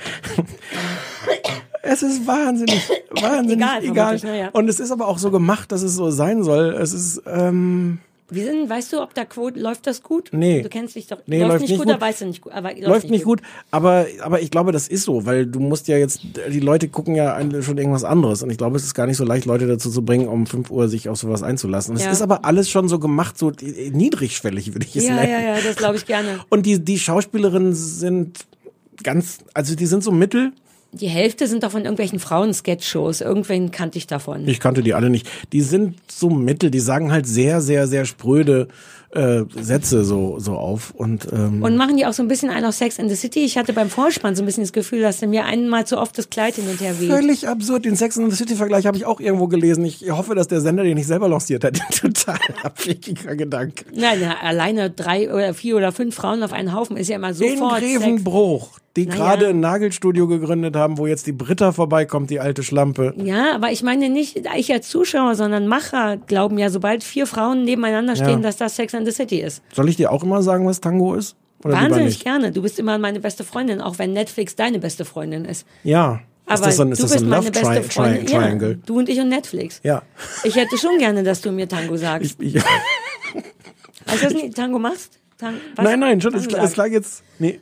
G: Es ist wahnsinnig, wahnsinnig
H: Egal,
G: egal.
H: vermutlich, na ja.
G: Und es ist aber auch so gemacht, dass es so sein soll. Es ist, ähm,
H: Wie sind, weißt du, ob da Quote, läuft das gut?
G: Nee.
H: Du kennst dich doch,
G: Nee,
H: läuft,
G: läuft
H: nicht
G: nicht
H: gut,
G: gut.
H: oder weißt du nicht gut? Aber läuft,
G: läuft nicht gut. Aber, aber ich glaube, das ist so, weil du musst ja jetzt, die Leute gucken ja schon irgendwas anderes. Und ich glaube, es ist gar nicht so leicht, Leute dazu zu bringen, um fünf Uhr sich auf sowas einzulassen. Und
H: Ja.
G: es ist aber alles schon so gemacht, so niedrigschwellig, würde ich es
H: Ja,
G: nennen.
H: ja, ja, das glaube ich gerne.
G: Und die, die Schauspielerinnen sind ganz, also die sind so mittel.
H: Die Hälfte sind doch von irgendwelchen Frauen-Sketch-Shows. Irgendwen kannte ich davon.
G: Ich kannte die alle nicht. Die sind so mittel, die sagen halt sehr, sehr, sehr spröde äh, Sätze so so auf. Und, ähm,
H: Und machen die auch so ein bisschen einen auf Sex and the City? Ich hatte beim Vorspann so ein bisschen das Gefühl, dass er mir einmal zu oft das Kleid hin und her weht.
G: völlig absurd. Den Sex and the City-Vergleich habe ich auch irgendwo gelesen. Ich hoffe, dass der Sender den nicht selber lanciert hat. Total abwegiger Gedanke.
H: Nein, na, alleine drei oder vier oder fünf Frauen auf einen Haufen ist ja immer
G: In
H: sofort Sex.
G: Grevenbruch, die
H: Naja.
G: gerade ein Nagelstudio gegründet haben, wo jetzt die Britta vorbeikommt, die alte Schlampe.
H: Ja, aber ich meine nicht ich als Zuschauer, sondern Macher glauben ja, sobald vier Frauen nebeneinander stehen,
G: Ja.
H: dass das Sex and the City ist.
G: Soll ich dir auch immer sagen, was Tango ist? Oder lieber
H: Wahnsinnig
G: nicht?
H: gerne. Du bist immer meine beste Freundin, auch wenn Netflix deine beste Freundin ist.
G: Ja.
H: Aber
G: ist das so ein, ist
H: du
G: das so
H: bist
G: ein
H: meine
G: Love
H: beste
G: tri
H: Freundin.
G: tri Triangle?
H: Ja, du und ich und Netflix.
G: Ja.
H: Ich hätte schon gerne, dass du mir Tango sagst.
G: Ich, ich,
H: Weißt du, was du Tango machst? Tang was?
G: nein, nein, schon, es,
H: Tango
G: es klang jetzt. Nee.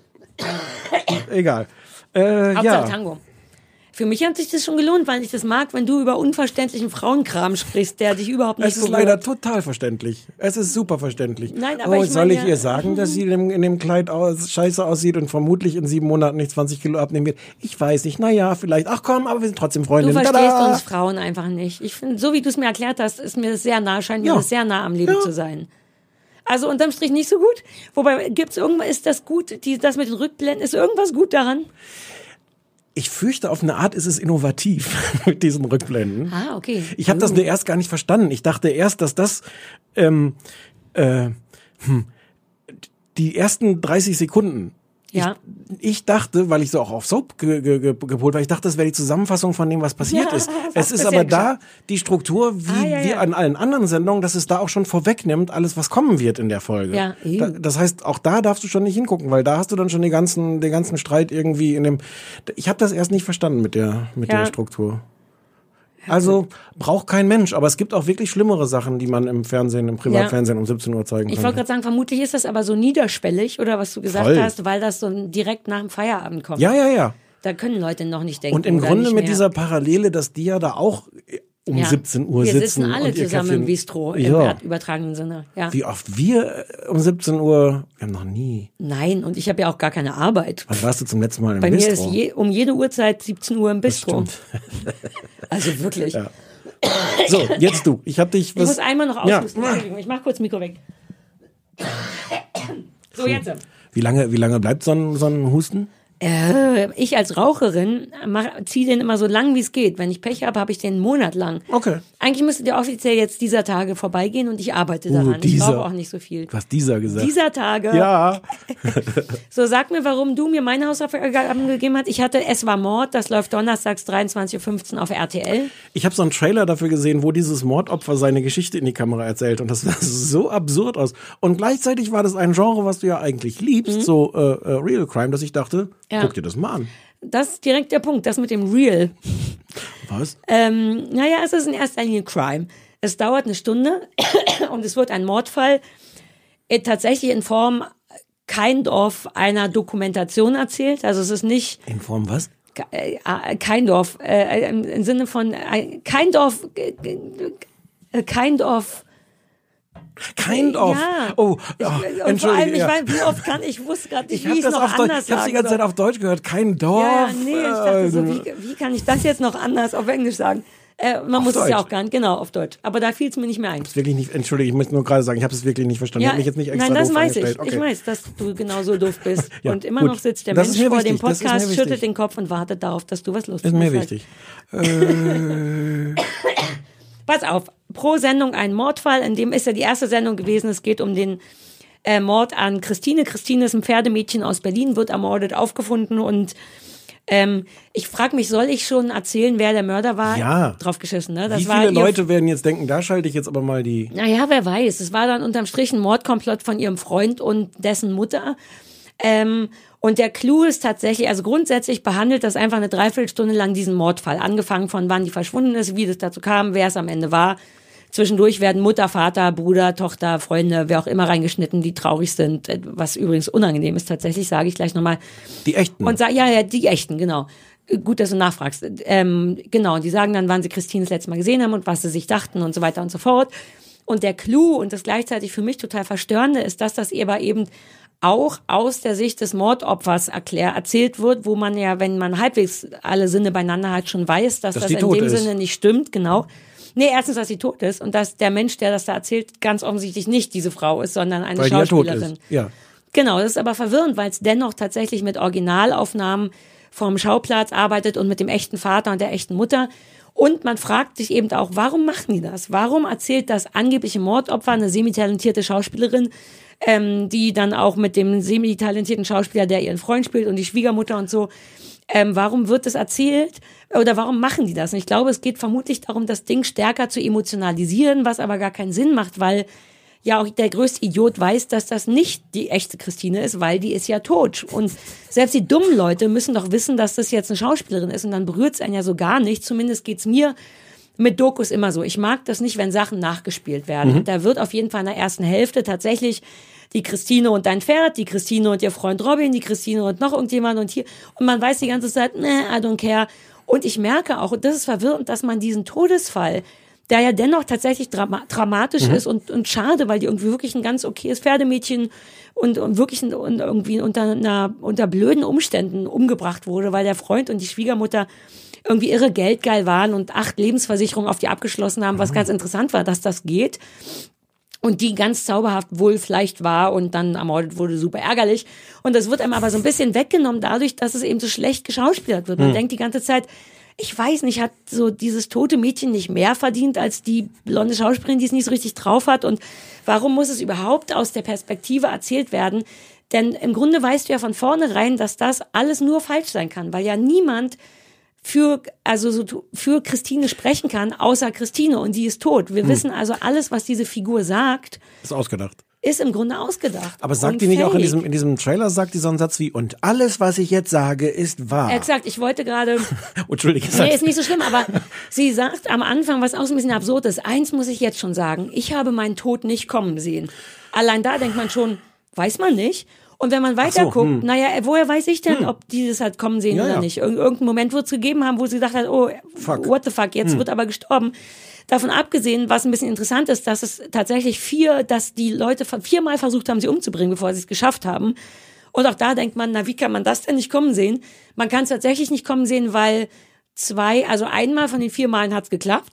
G: Egal. Äh,
H: Hauptsache
G: ja.
H: Tango. Für mich hat sich das schon gelohnt, weil ich das mag, wenn du über unverständlichen Frauenkram sprichst, der dich überhaupt nicht
G: Es ist
H: berührt.
G: leider total verständlich. Es ist super verständlich.
H: Nein, aber
G: oh,
H: ich
G: soll
H: meine
G: ich
H: ja-
G: ihr sagen, dass sie in dem, in dem Kleid aus, scheiße aussieht und vermutlich in sieben Monaten nicht zwanzig Kilo abnehmen wird? Ich weiß nicht. Naja, vielleicht. Ach komm, aber wir sind trotzdem
H: Du
G: Freundinnen.
H: verstehst
G: Tada!
H: uns Frauen einfach nicht. Ich finde, so wie du es mir erklärt hast, ist mir das sehr nah, scheint mir
G: Ja.
H: das sehr nah am Leben zu sein. Also unterm Strich nicht so gut. Wobei, gibt's irgendwas, ist das gut, die, das mit den Rückblenden, ist irgendwas gut daran?
G: Ich fürchte, auf eine Art ist es innovativ mit diesen Rückblenden.
H: Ah, okay.
G: Ich habe das nur erst gar nicht verstanden. Ich dachte erst, dass das ähm, äh, hm, die ersten dreißig Sekunden.
H: Ja.
G: Ich, ich dachte, weil ich so auch auf Soap ge, ge, ge, gepolt war, ich dachte, das wäre die Zusammenfassung von dem, was passiert
H: Ja,
G: ist.
H: was
G: Es ist
H: passiert
G: aber da die Struktur, wie
H: Ah, ja,
G: wie
H: ja.
G: an allen anderen Sendungen, dass es da auch schon vorwegnimmt, alles, was kommen wird in der Folge.
H: Ja, eben.
G: da, das heißt, auch da darfst du schon nicht hingucken, weil da hast du dann schon den ganzen, den ganzen Streit irgendwie in dem. Ich habe das erst nicht verstanden mit der mit
H: Ja.
G: der Struktur. Also braucht kein Mensch, aber es gibt auch wirklich schlimmere Sachen, die man im Fernsehen, im Privatfernsehen um siebzehn Uhr zeigen
H: Ich
G: kann.
H: wollte gerade sagen, vermutlich ist das aber so niederschwellig, oder was du gesagt
G: Voll.
H: hast, weil das so direkt nach dem Feierabend kommt.
G: Ja, ja, ja.
H: Da können Leute noch nicht denken.
G: Und im
H: oder
G: Grunde
H: nicht
G: mit
H: mehr.
G: dieser Parallele, dass die ja da auch um
H: Ja.
G: siebzehn Uhr
H: Wir
G: sitzen.
H: sitzen alle
G: und ihr
H: zusammen im
G: Käffchen-
H: Bistro, im
G: Ja.
H: übertragenen Sinne. Ja.
G: Wie oft wir äh, um siebzehn Uhr, wir haben noch nie.
H: Nein, und ich habe ja auch gar keine Arbeit.
G: Wann warst du zum letzten Mal im
H: Bei
G: Bistro?
H: mir ist je, um jede Uhrzeit siebzehn Uhr im Bistro. Also wirklich.
G: Ja. So, jetzt du. Ich hab dich
H: Ich
G: was.
H: muss einmal noch
G: Ja.
H: aushusten. Entschuldigung, ich mach kurz Mikro weg. So, jetzt.
G: Wie lange, wie lange bleibt so ein, so ein Husten?
H: Äh, ich als Raucherin ziehe den immer so lang, wie es geht. Wenn ich Pech habe, habe ich den einen Monat lang.
G: Okay.
H: Eigentlich müsste der offiziell jetzt dieser Tage vorbeigehen und ich arbeite daran.
G: Uh, dieser.
H: Ich brauche auch nicht so viel.
G: Du hast dieser gesagt.
H: Dieser Tage.
G: Ja.
H: So, sag mir, warum du mir meine Hausaufgaben gegeben hast. Ich hatte Es war Mord, das läuft donnerstags dreiundzwanzig Uhr fünfzehn auf R T L.
G: Ich habe so einen Trailer dafür gesehen, wo dieses Mordopfer seine Geschichte in die Kamera erzählt und das sah so absurd aus. Und gleichzeitig war das ein Genre, was du ja eigentlich liebst, mhm. so äh, äh, Real Crime, dass ich dachte, ja. guck dir das mal an.
H: Das ist direkt der Punkt, das mit dem Real.
G: Was?
H: Ähm, naja, es ist in erster Linie Crime. Es dauert eine Stunde und es wird ein Mordfall äh, tatsächlich in Form kind of einer Dokumentation erzählt. Also es ist nicht...
G: In Form was?
H: Äh, äh, kind of, äh, im, im Sinne von äh, kind of äh, kind of
G: Kind of.
H: Ja.
G: Oh,
H: ich,
G: oh
H: und vor allem, ich
G: ja.
H: weiß, wie oft kann ich wusste gerade nicht,
G: ich
H: wie ich es noch
G: anders
H: Deutsch,
G: Ich habe die ganze Zeit auf Deutsch gehört. Kein Dorf.
H: Ja, ja, nee, ich dachte so, wie, wie kann ich das jetzt noch anders auf Englisch sagen? Äh, man
G: auf
H: muss
G: Deutsch.
H: es ja auch gar nicht, genau, auf Deutsch. Aber da fiel es mir nicht mehr ein.
G: Das wirklich nicht, Entschuldige, ich muss nur gerade sagen, ich habe es wirklich nicht verstanden.
H: Ja,
G: ich habe mich jetzt nicht extra
H: nein, das
G: doof
H: weiß ich.
G: angestellt. Okay.
H: Ich weiß, dass du genauso doof bist.
G: Ja,
H: und immer
G: gut.
H: noch sitzt der
G: Das
H: Mensch
G: ist mir
H: vor
G: wichtig.
H: dem
G: Das ist mir
H: Podcast,
G: wichtig.
H: schüttelt den Kopf und wartet darauf, dass du was Lustiges
G: Ist mir
H: sagst.
G: wichtig. äh...
H: Pass auf, pro Sendung ein Mordfall, in dem ist ja die erste Sendung gewesen, es geht um den äh, Mord an Christine. Christine ist ein Pferdemädchen aus Berlin, wird ermordet, aufgefunden und ähm, ich frage mich, soll ich schon erzählen, wer der Mörder war?
G: Ja.
H: Draufgeschissen, ne? Das
G: Wie
H: war
G: viele
H: ihr,
G: Leute werden jetzt denken, da schalte ich jetzt aber mal die...
H: Naja, wer weiß, es war dann unterm Strich ein Mordkomplott von ihrem Freund und dessen Mutter. Ähm, und der Clou ist tatsächlich, also grundsätzlich behandelt das einfach eine Dreiviertelstunde lang diesen Mordfall. Angefangen von wann die verschwunden ist, wie das dazu kam, wer es am Ende war. Zwischendurch werden Mutter, Vater, Bruder, Tochter, Freunde, wer auch immer reingeschnitten, die traurig sind. Was übrigens unangenehm ist tatsächlich, sage ich gleich nochmal.
G: Die echten?
H: Und sag, ja, ja, die echten, genau. Gut, dass du nachfragst. Ähm, genau, und die sagen dann, wann sie Christine das letzte Mal gesehen haben und was sie sich dachten und so weiter und so fort. Und der Clou und das gleichzeitig für mich total Verstörende ist, dass das aber eben auch aus der Sicht des Mordopfers erklär, erzählt wird, wo man ja, wenn man halbwegs alle Sinne beieinander hat, schon weiß, dass, dass das in dem ist. Sinne nicht stimmt, genau. Nee, erstens, dass sie tot ist und dass der Mensch, der das da erzählt, ganz offensichtlich nicht diese Frau ist, sondern eine
G: weil
H: Schauspielerin.
G: Die ja tot ist. Ja.
H: Genau, das ist aber verwirrend, weil es dennoch tatsächlich mit Originalaufnahmen vom Schauplatz arbeitet und mit dem echten Vater und der echten Mutter. Und man fragt sich eben auch, warum machen die das? Warum erzählt das angebliche Mordopfer, eine semi-talentierte Schauspielerin, ähm, die dann auch mit dem semi-talentierten Schauspieler, der ihren Freund spielt und die Schwiegermutter und so, ähm, warum wird das erzählt? Oder warum machen die das? Und ich glaube, es geht vermutlich darum, das Ding stärker zu emotionalisieren, was aber gar keinen Sinn macht, weil ja auch der größte Idiot weiß, dass das nicht die echte Christine ist, weil die ist ja tot. Und selbst die dummen Leute müssen doch wissen, dass das jetzt eine Schauspielerin ist und dann berührt es einen ja so gar nicht. Zumindest geht's mir mit Dokus immer so. Ich mag das nicht, wenn Sachen nachgespielt werden. Mhm. Und da wird auf jeden Fall in der ersten Hälfte tatsächlich die Christine und dein Pferd, die Christine und ihr Freund Robin, die Christine und noch irgendjemand und hier. Und man weiß die ganze Zeit, ne, I don't care. Und ich merke auch, und das ist verwirrend, dass man diesen Todesfall, der ja dennoch tatsächlich drama- dramatisch mhm. ist und, und schade, weil die irgendwie wirklich ein ganz okayes Pferdemädchen und, und wirklich ein, und irgendwie unter einer, unter blöden Umständen umgebracht wurde, weil der Freund und die Schwiegermutter irgendwie irre geldgeil waren und acht Lebensversicherungen auf die abgeschlossen haben, was mhm. ganz interessant war, dass das geht. Und die ganz zauberhaft wohl vielleicht war und dann ermordet wurde, super ärgerlich. Und das wird einem aber so ein bisschen weggenommen dadurch, dass es eben so schlecht geschauspielert wird. Man mhm. denkt die ganze Zeit, ich weiß nicht, hat so dieses tote Mädchen nicht mehr verdient als die blonde Schauspielerin, die es nicht so richtig drauf hat? Und warum muss es überhaupt aus der Perspektive erzählt werden? Denn im Grunde weißt du ja von vornherein, dass das alles nur falsch sein kann, weil ja niemand für, also so, für Christine sprechen kann, außer Christine, und die ist tot. Wir hm. wissen also, alles, was diese Figur sagt,
G: ist ausgedacht.
H: Ist im Grunde ausgedacht.
G: Aber sagt die nicht auch in diesem, in diesem Trailer, sagt die so einen Satz wie, und alles, was ich jetzt sage, ist wahr.
H: Exakt, ich wollte gerade...
G: Entschuldige.
H: Nee, ist nicht so schlimm, aber sie sagt am Anfang, was auch so ein bisschen absurd ist, eins muss ich jetzt schon sagen, ich habe meinen Tod nicht kommen sehen. Allein da denkt man schon, weiß man nicht. Und wenn man weiter so, guckt, hm. naja, woher weiß ich denn, hm. ob die das halt kommen sehen ja, oder ja. nicht? Ir- irgendeinen Moment wird es gegeben haben, wo sie gedacht hat, oh, fuck. What the fuck, jetzt hm. wird aber gestorben. Davon abgesehen, was ein bisschen interessant ist, dass es tatsächlich vier, dass die Leute viermal versucht haben, sie umzubringen, bevor sie es geschafft haben. Und auch da denkt man, na, wie kann man das denn nicht kommen sehen? Man kann es tatsächlich nicht kommen sehen, weil zwei, also einmal von den vier Malen hat es geklappt.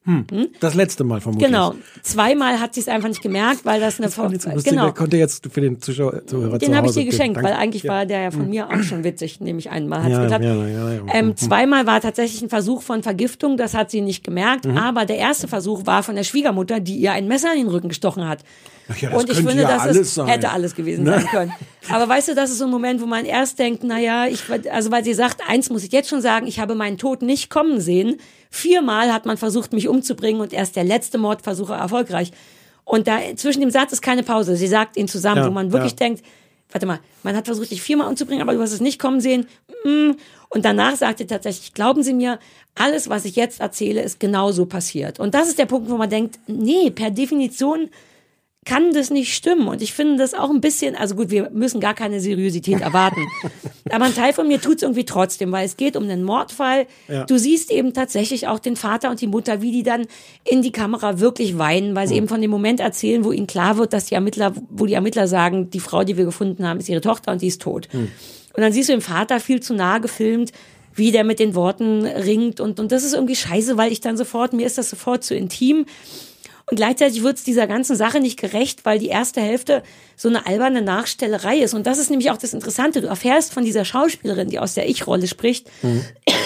G: Hm. Hm? Das letzte Mal vermutlich.
H: Genau. Zweimal hat sie es einfach nicht gemerkt, weil das eine...
G: Das war jetzt
H: genau.
G: Der konnte jetzt für den Zuschauer, Zuhörer
H: Den
G: zu
H: habe ich
G: Hause
H: dir geschenkt,
G: Danke.
H: weil eigentlich
G: ja.
H: war der ja von hm. mir auch schon witzig, nämlich einmal hat es
G: ja,
H: geklappt.
G: Ja, ja, ja.
H: Ähm, zweimal war tatsächlich ein Versuch von Vergiftung, das hat sie nicht gemerkt, mhm. aber der erste Versuch war von der Schwiegermutter, die ihr ein Messer in den Rücken gestochen hat.
G: Ach ja, das
H: und ich
G: könnte
H: finde,
G: ja
H: das
G: alles
H: ist,
G: sein.
H: hätte alles gewesen ne? sein können. Aber weißt du, das ist so ein Moment, wo man erst denkt, naja, ich, also weil sie sagt, eins muss ich jetzt schon sagen, ich habe meinen Tod nicht kommen sehen. Viermal hat man versucht, mich umzubringen und erst der letzte Mordversuch war erfolgreich. Und da zwischen dem Satz ist keine Pause. Sie sagt ihn zusammen,
G: ja,
H: wo man wirklich ja. denkt, warte mal, man hat versucht, dich viermal umzubringen, aber du hast es nicht kommen sehen. Und danach sagt sie tatsächlich, glauben Sie mir, alles, was ich jetzt erzähle, ist genauso passiert. Und das ist der Punkt, wo man denkt, nee, per Definition kann das nicht stimmen. Und ich finde das auch ein bisschen, also gut, wir müssen gar keine Seriosität erwarten. Aber ein Teil von mir tut es irgendwie trotzdem, weil es geht um einen Mordfall. Ja. Du siehst eben tatsächlich auch den Vater und die Mutter, wie die dann in die Kamera wirklich weinen, weil sie mhm. eben von dem Moment erzählen, wo ihnen klar wird, dass die Ermittler, wo die Ermittler sagen, die Frau, die wir gefunden haben, ist ihre Tochter und die ist tot. Mhm. Und dann siehst du den Vater viel zu nah gefilmt, wie der mit den Worten ringt. Und, und das ist irgendwie scheiße, weil ich dann sofort, mir ist das sofort zu intim. Und gleichzeitig wird es dieser ganzen Sache nicht gerecht, weil die erste Hälfte so eine alberne Nachstellerei ist. Und das ist nämlich auch das Interessante. Du erfährst von dieser Schauspielerin, die aus der Ich-Rolle spricht, mhm.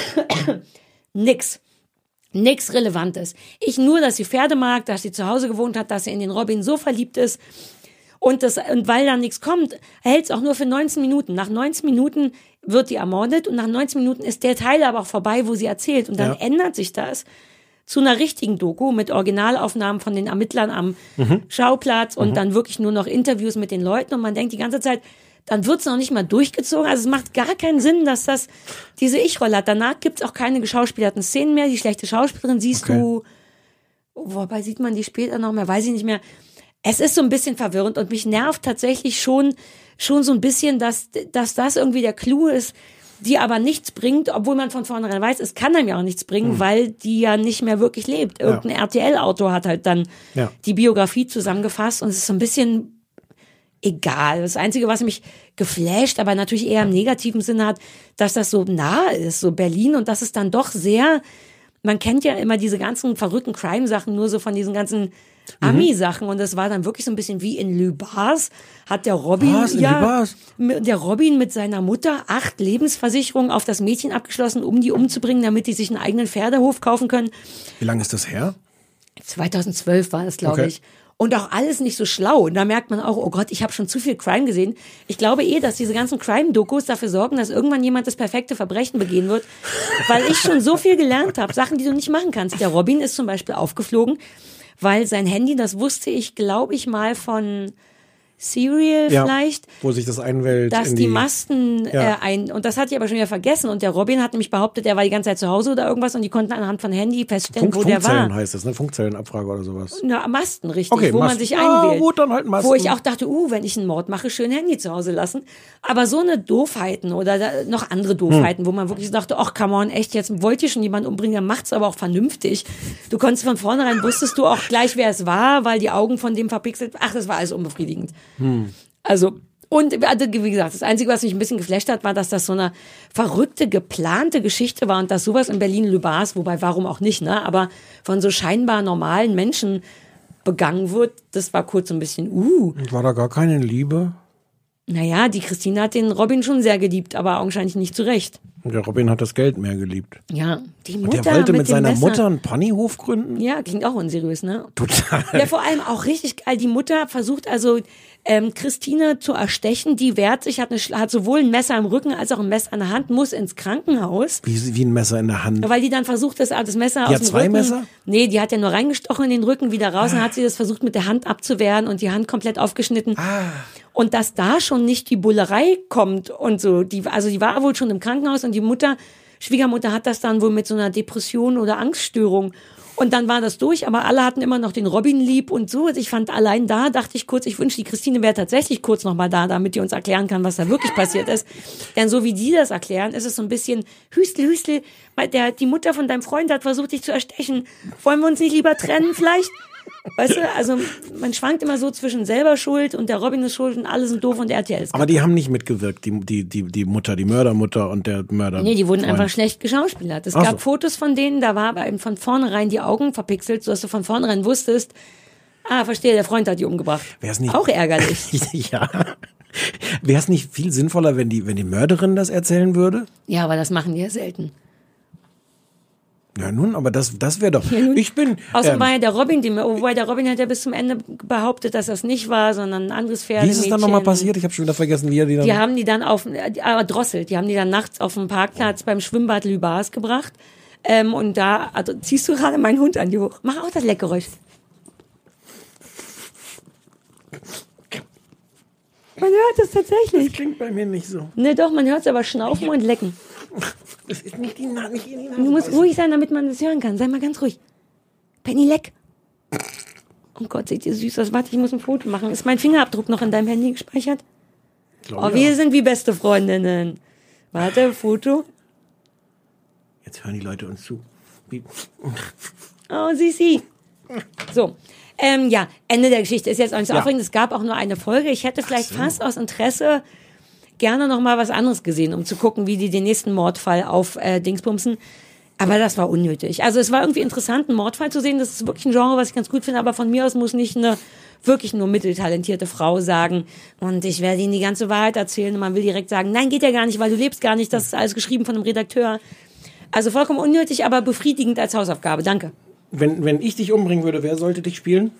H: nix. Nix Relevantes. Ich nur, dass sie Pferde mag, dass sie zu Hause gewohnt hat, dass sie in den Robin so verliebt ist. Und, das, und weil da nichts kommt, hält es auch nur für neunzehn Minuten. Nach neunzehn Minuten wird die ermordet und nach neunzehn Minuten ist der Teil aber auch vorbei, wo sie erzählt. Und dann ja. ändert sich das zu einer richtigen Doku mit Originalaufnahmen von den Ermittlern am mhm. Schauplatz und mhm. dann wirklich nur noch Interviews mit den Leuten. Und man denkt die ganze Zeit, dann wird's noch nicht mal durchgezogen. Also es macht gar keinen Sinn, dass das diese Ich-Rolle hat. Danach gibt's auch keine geschauspielerten Szenen mehr. Die schlechte Schauspielerin siehst okay. du, wobei sieht man die später noch mehr, weiß ich nicht mehr. Es ist so ein bisschen verwirrend und mich nervt tatsächlich schon, schon so ein bisschen, dass, dass das irgendwie der Clou ist, die aber nichts bringt, obwohl man von vornherein weiß, es kann einem ja auch nichts bringen, mhm. weil die ja nicht mehr wirklich lebt. Irgendein ja. R T L-Autor hat halt dann ja. die Biografie zusammengefasst und es ist so ein bisschen egal. Das Einzige, was mich geflasht, aber natürlich eher im negativen Sinne hat, dass das so nah ist, so Berlin, und das ist dann doch sehr, man kennt ja immer diese ganzen verrückten Crime-Sachen nur so von diesen ganzen Ami-Sachen, und das war dann wirklich so ein bisschen wie in Lübars, hat der Robin,
G: Was,
H: ja, der Robin mit seiner Mutter acht Lebensversicherungen auf das Mädchen abgeschlossen, um die umzubringen, damit die sich einen eigenen Pferdehof kaufen können.
G: Wie lange ist das her?
H: zweitausendzwölf war das, glaube
G: okay.
H: ich. Und auch alles nicht so schlau. Und da merkt man auch, oh Gott, ich habe schon zu viel Crime gesehen. Ich glaube eh, dass diese ganzen Crime-Dokus dafür sorgen, dass irgendwann jemand das perfekte Verbrechen begehen wird. Weil ich schon so viel gelernt habe, Sachen, die du nicht machen kannst. Der Robin ist zum Beispiel aufgeflogen, weil sein Handy, das wusste ich, glaube ich mal von Serial
G: ja,
H: vielleicht,
G: wo sich das einwählt,
H: dass
G: in
H: die,
G: die
H: Masten
G: ja.
H: äh, ein, und das hat ich aber schon wieder vergessen, und der Robin hat nämlich behauptet, er war die ganze Zeit zu Hause oder irgendwas, und die konnten anhand von Handy feststellen,
G: Funk,
H: wo der war.
G: Funkzellen heißt das, ne? Funkzellenabfrage oder sowas.
H: Na, Masten, richtig,
G: okay,
H: wo
G: Masten.
H: man sich
G: ah,
H: einwählt.
G: Gut, dann halt Masten.
H: Wo ich auch dachte, uh, wenn ich einen Mord mache, schön Handy zu Hause lassen. Aber so eine Doofheiten oder da, noch andere Doofheiten, hm. wo man wirklich so dachte, ach, come on, echt, jetzt wollt ihr schon jemanden umbringen, dann macht's aber auch vernünftig. Du konntest von vornherein, wusstest du auch gleich, wer es war, weil die Augen von dem verpixelt, ach, das war alles unbefriedigend. Hm. Also, und wie gesagt, das Einzige, was mich ein bisschen geflasht hat, war, dass das so eine verrückte, geplante Geschichte war und dass sowas in Berlin-Lübars, wobei warum auch nicht, ne, aber von so scheinbar normalen Menschen begangen wird, das war kurz so ein bisschen, uh.
G: War da gar keine Liebe?
H: Naja, die Christine hat den Robin schon sehr geliebt, aber augenscheinlich nicht zu Recht.
G: Und der Robin hat das Geld mehr geliebt.
H: Ja, die Mutter.
G: Und der wollte mit, mit seiner
H: Messer.
G: Mutter einen Ponyhof gründen?
H: Ja, klingt auch unseriös, ne?
G: Total.
H: Ja, vor allem auch richtig geil. Die Mutter versucht also, ähm, Christine zu erstechen. Die wehrt sich, hat, eine, hat sowohl ein Messer im Rücken als auch ein Messer in der Hand, muss ins Krankenhaus.
G: Wie, wie ein Messer in der Hand?
H: Weil die dann versucht, das, das Messer
G: die
H: aus dem
G: hat zwei
H: Rücken.
G: Messer?
H: Nee, die hat ja nur reingestochen in den Rücken, wieder raus. Ah. Dann hat sie das versucht, mit der Hand abzuwehren und die Hand komplett aufgeschnitten.
G: Ah.
H: Und dass da schon nicht die Bullerei kommt und so. Die, also die war wohl schon im Krankenhaus, und die Mutter, Schwiegermutter, hat das dann wohl mit so einer Depression oder Angststörung. Und dann war das durch, aber alle hatten immer noch den Robin lieb und so. Ich fand allein da, dachte ich kurz, ich wünsche, die Christine wäre tatsächlich kurz noch mal da, damit die uns erklären kann, was da wirklich passiert ist. Denn so wie die das erklären, ist es so ein bisschen Hüstel, Hüstel, weil der, die Mutter von deinem Freund hat versucht, dich zu erstechen. Wollen wir uns nicht lieber trennen vielleicht? Weißt du, also man schwankt immer so zwischen selber schuld und der Robin ist schuld und alle sind doof und R T L ist.
G: Aber die haben nicht mitgewirkt, die, die, die, die Mutter, die Mördermutter und der Mörder.
H: Nee, die wurden
G: Freund.
H: einfach schlecht geschauspielert. Es
G: Ach
H: gab
G: so.
H: Fotos von denen, da war aber eben von vornherein die Augen verpixelt, sodass du von vornherein wusstest, ah, verstehe, der Freund hat die umgebracht.
G: Wär's nicht
H: Auch ärgerlich.
G: Ja. Wäre es nicht viel sinnvoller, wenn die, wenn die Mörderin das erzählen würde?
H: Ja, aber das machen die ja selten.
G: Ja nun, aber das, das wäre doch.
H: Ja, nun.
G: Ich bin.
H: Außerdem
G: ähm,
H: war ja der Robin, die, wobei der Robin hat ja bis zum Ende behauptet, dass das nicht war, sondern ein anderes Pferd.
G: Wie ist es dann nochmal passiert? Ich habe schon wieder vergessen, wie er die dann.
H: Die haben die dann auf, äh, drosselt, die haben die dann nachts auf dem Parkplatz beim Schwimmbad Lübars gebracht. Ähm, und da, also ziehst du gerade meinen Hund an die hoch. Mach auch das Leckgeräusch. Man hört es tatsächlich.
G: Das klingt bei mir nicht so.
H: Ne, doch, man hört es aber schnaufen und lecken.
G: Das ist nicht die Na- nicht in die Nase.
H: Du musst ruhig sein, damit man das hören kann. Sei mal ganz ruhig. Penny, leck. Oh Gott, seht ihr süß aus. Warte, ich muss ein Foto machen. Ist mein Fingerabdruck noch in deinem Handy gespeichert?
G: Glaub,
H: Oh,
G: ja.
H: wir sind wie beste Freundinnen. Warte, Foto.
G: Jetzt hören die Leute uns zu. Wie?
H: Oh, Sisi. So. Ähm, ja, Ende der Geschichte ist jetzt auch nicht so
G: Ja.
H: aufregend. Es gab auch nur eine Folge. Ich hätte vielleicht
G: so.
H: fast aus Interesse gerne noch mal was anderes gesehen, um zu gucken, wie die den nächsten Mordfall auf äh, Dingsbumsen. Aber das war unnötig. Also es war irgendwie interessant, einen Mordfall zu sehen. Das ist wirklich ein Genre, was ich ganz gut finde. Aber von mir aus muss nicht eine wirklich nur mitteltalentierte Frau sagen, und ich werde Ihnen die ganze Wahrheit erzählen. Und man will direkt sagen, nein, geht ja gar nicht, weil du lebst gar nicht. Das ist alles geschrieben von einem Redakteur. Also vollkommen unnötig, aber befriedigend als Hausaufgabe. Danke.
G: Wenn, wenn ich dich umbringen würde, wer sollte dich spielen?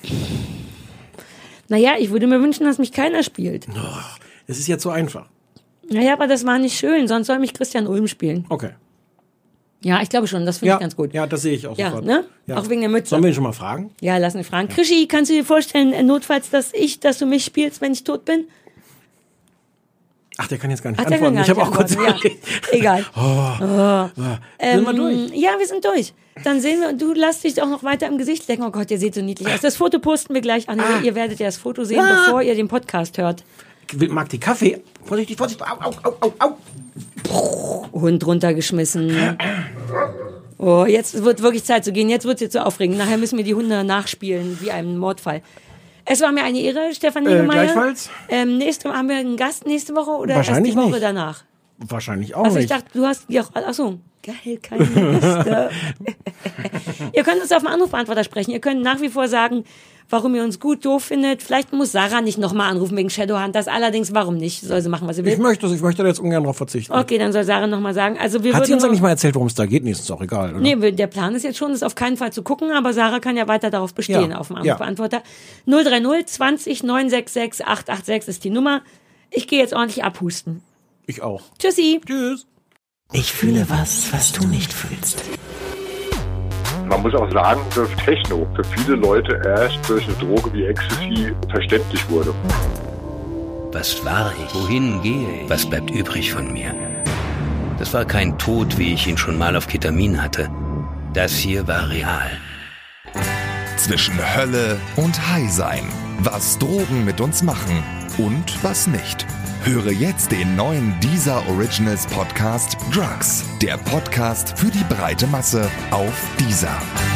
H: Naja, ich würde mir wünschen, dass mich keiner spielt.
G: Oh, das ist jetzt so einfach.
H: Naja, aber das war nicht schön, sonst soll mich Christian Ulm spielen.
G: Okay.
H: Ja, ich glaube schon, das finde
G: Ja,
H: ich ganz gut.
G: ja, das sehe ich auch
H: Ja,
G: sofort.
H: ne?
G: Ja.
H: Auch wegen der Mütze.
G: Sollen wir ihn schon mal fragen?
H: Ja, lass mich fragen. Krischi, kannst du dir vorstellen, äh, notfalls, dass ich, dass du mich spielst, wenn ich tot bin?
G: Ach, der kann jetzt gar nicht
H: Ach, der
G: antworten.
H: kann
G: Ich habe
H: gar
G: auch
H: nicht
G: kurz
H: antworten. Ja, egal.
G: Oh.
H: Oh.
G: Sind wir durch?
H: Ja, wir sind durch. Dann sehen wir, und du lass dich auch noch weiter im Gesicht lecken. Oh Gott, ihr seht so niedlich aus. Das Foto posten wir gleich an.
G: Ah.
H: Ihr werdet ja das Foto sehen,
G: Ah.
H: bevor ihr den Podcast hört.
G: Mag die Kaffee. Vorsichtig, vorsichtig. Au, au, au, au, au.
H: Hund runtergeschmissen. Oh, jetzt wird wirklich Zeit zu gehen. Jetzt wird es jetzt so aufregend. Nachher müssen wir die Hunde nachspielen, wie einen Mordfall. Es war mir eine Ehre, Stefan
G: Äh,
H: Niggemeier.
G: gleichfalls.
H: Ähm, nächste, haben wir einen Gast nächste Woche oder
G: Wahrscheinlich
H: erst die Woche
G: nicht.
H: danach?
G: Wahrscheinlich auch
H: Also ich
G: nicht.
H: dachte, du hast ja auch, achso, geil, keine Liste. Ihr könnt uns auf dem Anrufbeantworter sprechen. Ihr könnt nach wie vor sagen, warum ihr uns gut, doof findet. Vielleicht muss Sarah nicht nochmal anrufen wegen Shadowhand. Das allerdings, warum nicht? Soll sie machen, was sie will.
G: Ich möchte, ich möchte da jetzt ungern drauf verzichten.
H: Okay, dann soll Sarah nochmal sagen. Also wir
G: Hat sie
H: würden
G: uns
H: noch-
G: eigentlich mal erzählt, worum es da geht? Nee, ist doch egal, oder?
H: Nee, wir- der Plan ist jetzt schon, das auf keinen Fall zu gucken, aber Sarah kann ja weiter darauf bestehen,
G: Ja,
H: auf dem
G: ja.
H: Anrufbeantworter. null drei null zwanzig neun sechs sechs acht acht sechs ist die Nummer. Ich gehe jetzt ordentlich abhusten.
G: Ich auch.
H: Tschüssi.
G: Tschüss.
B: Ich fühle was, was du nicht fühlst.
E: Man muss auch sagen, dass Techno für viele Leute erst durch eine Droge wie Ecstasy verständlich wurde.
M: Was war ich? Wohin gehe ich? Was bleibt übrig von mir? Das war kein Tod, wie ich ihn schon mal auf Ketamin hatte. Das hier war real.
N: Zwischen Hölle und High sein. Was Drogen mit uns machen und was nicht. Höre jetzt den neuen Deezer Originals Podcast Drugs. Der Podcast für die breite Masse auf Deezer.